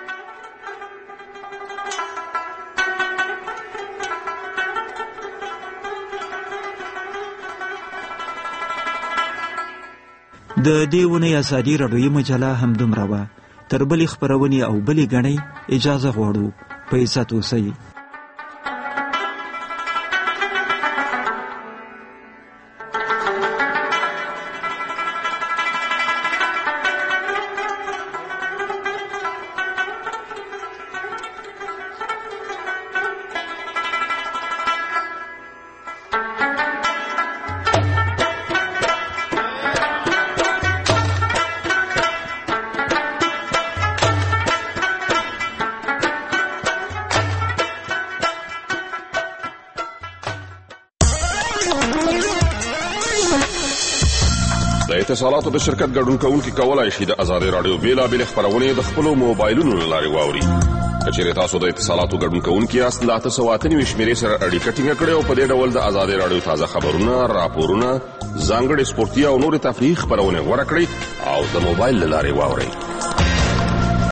د دې ونې ازادي راډیویي مجله همدومره وه. تر بلې خپرونې او بلې ګڼې اجازه غواړو. په عزت اوسئ.
د اتصالاتو د شرکت ګډون کوونکي کولای شي د ازادي رادیو بیلابېلې خپرونې د خپلو موبایلونو له لارې واوري. که چیرې تاسو د اتصالاتو ګډون کوونکي یاست له اته سوه اته نوي شمېرې سره اړیکه ټینګه کړئ او په دې ډول د ازادي رادیو تازه خبرونه، راپورونه، ځانګړې سپورتي او نورې تفریحي خپرونې غوره کړئ او د موبایل له لارې واورئ.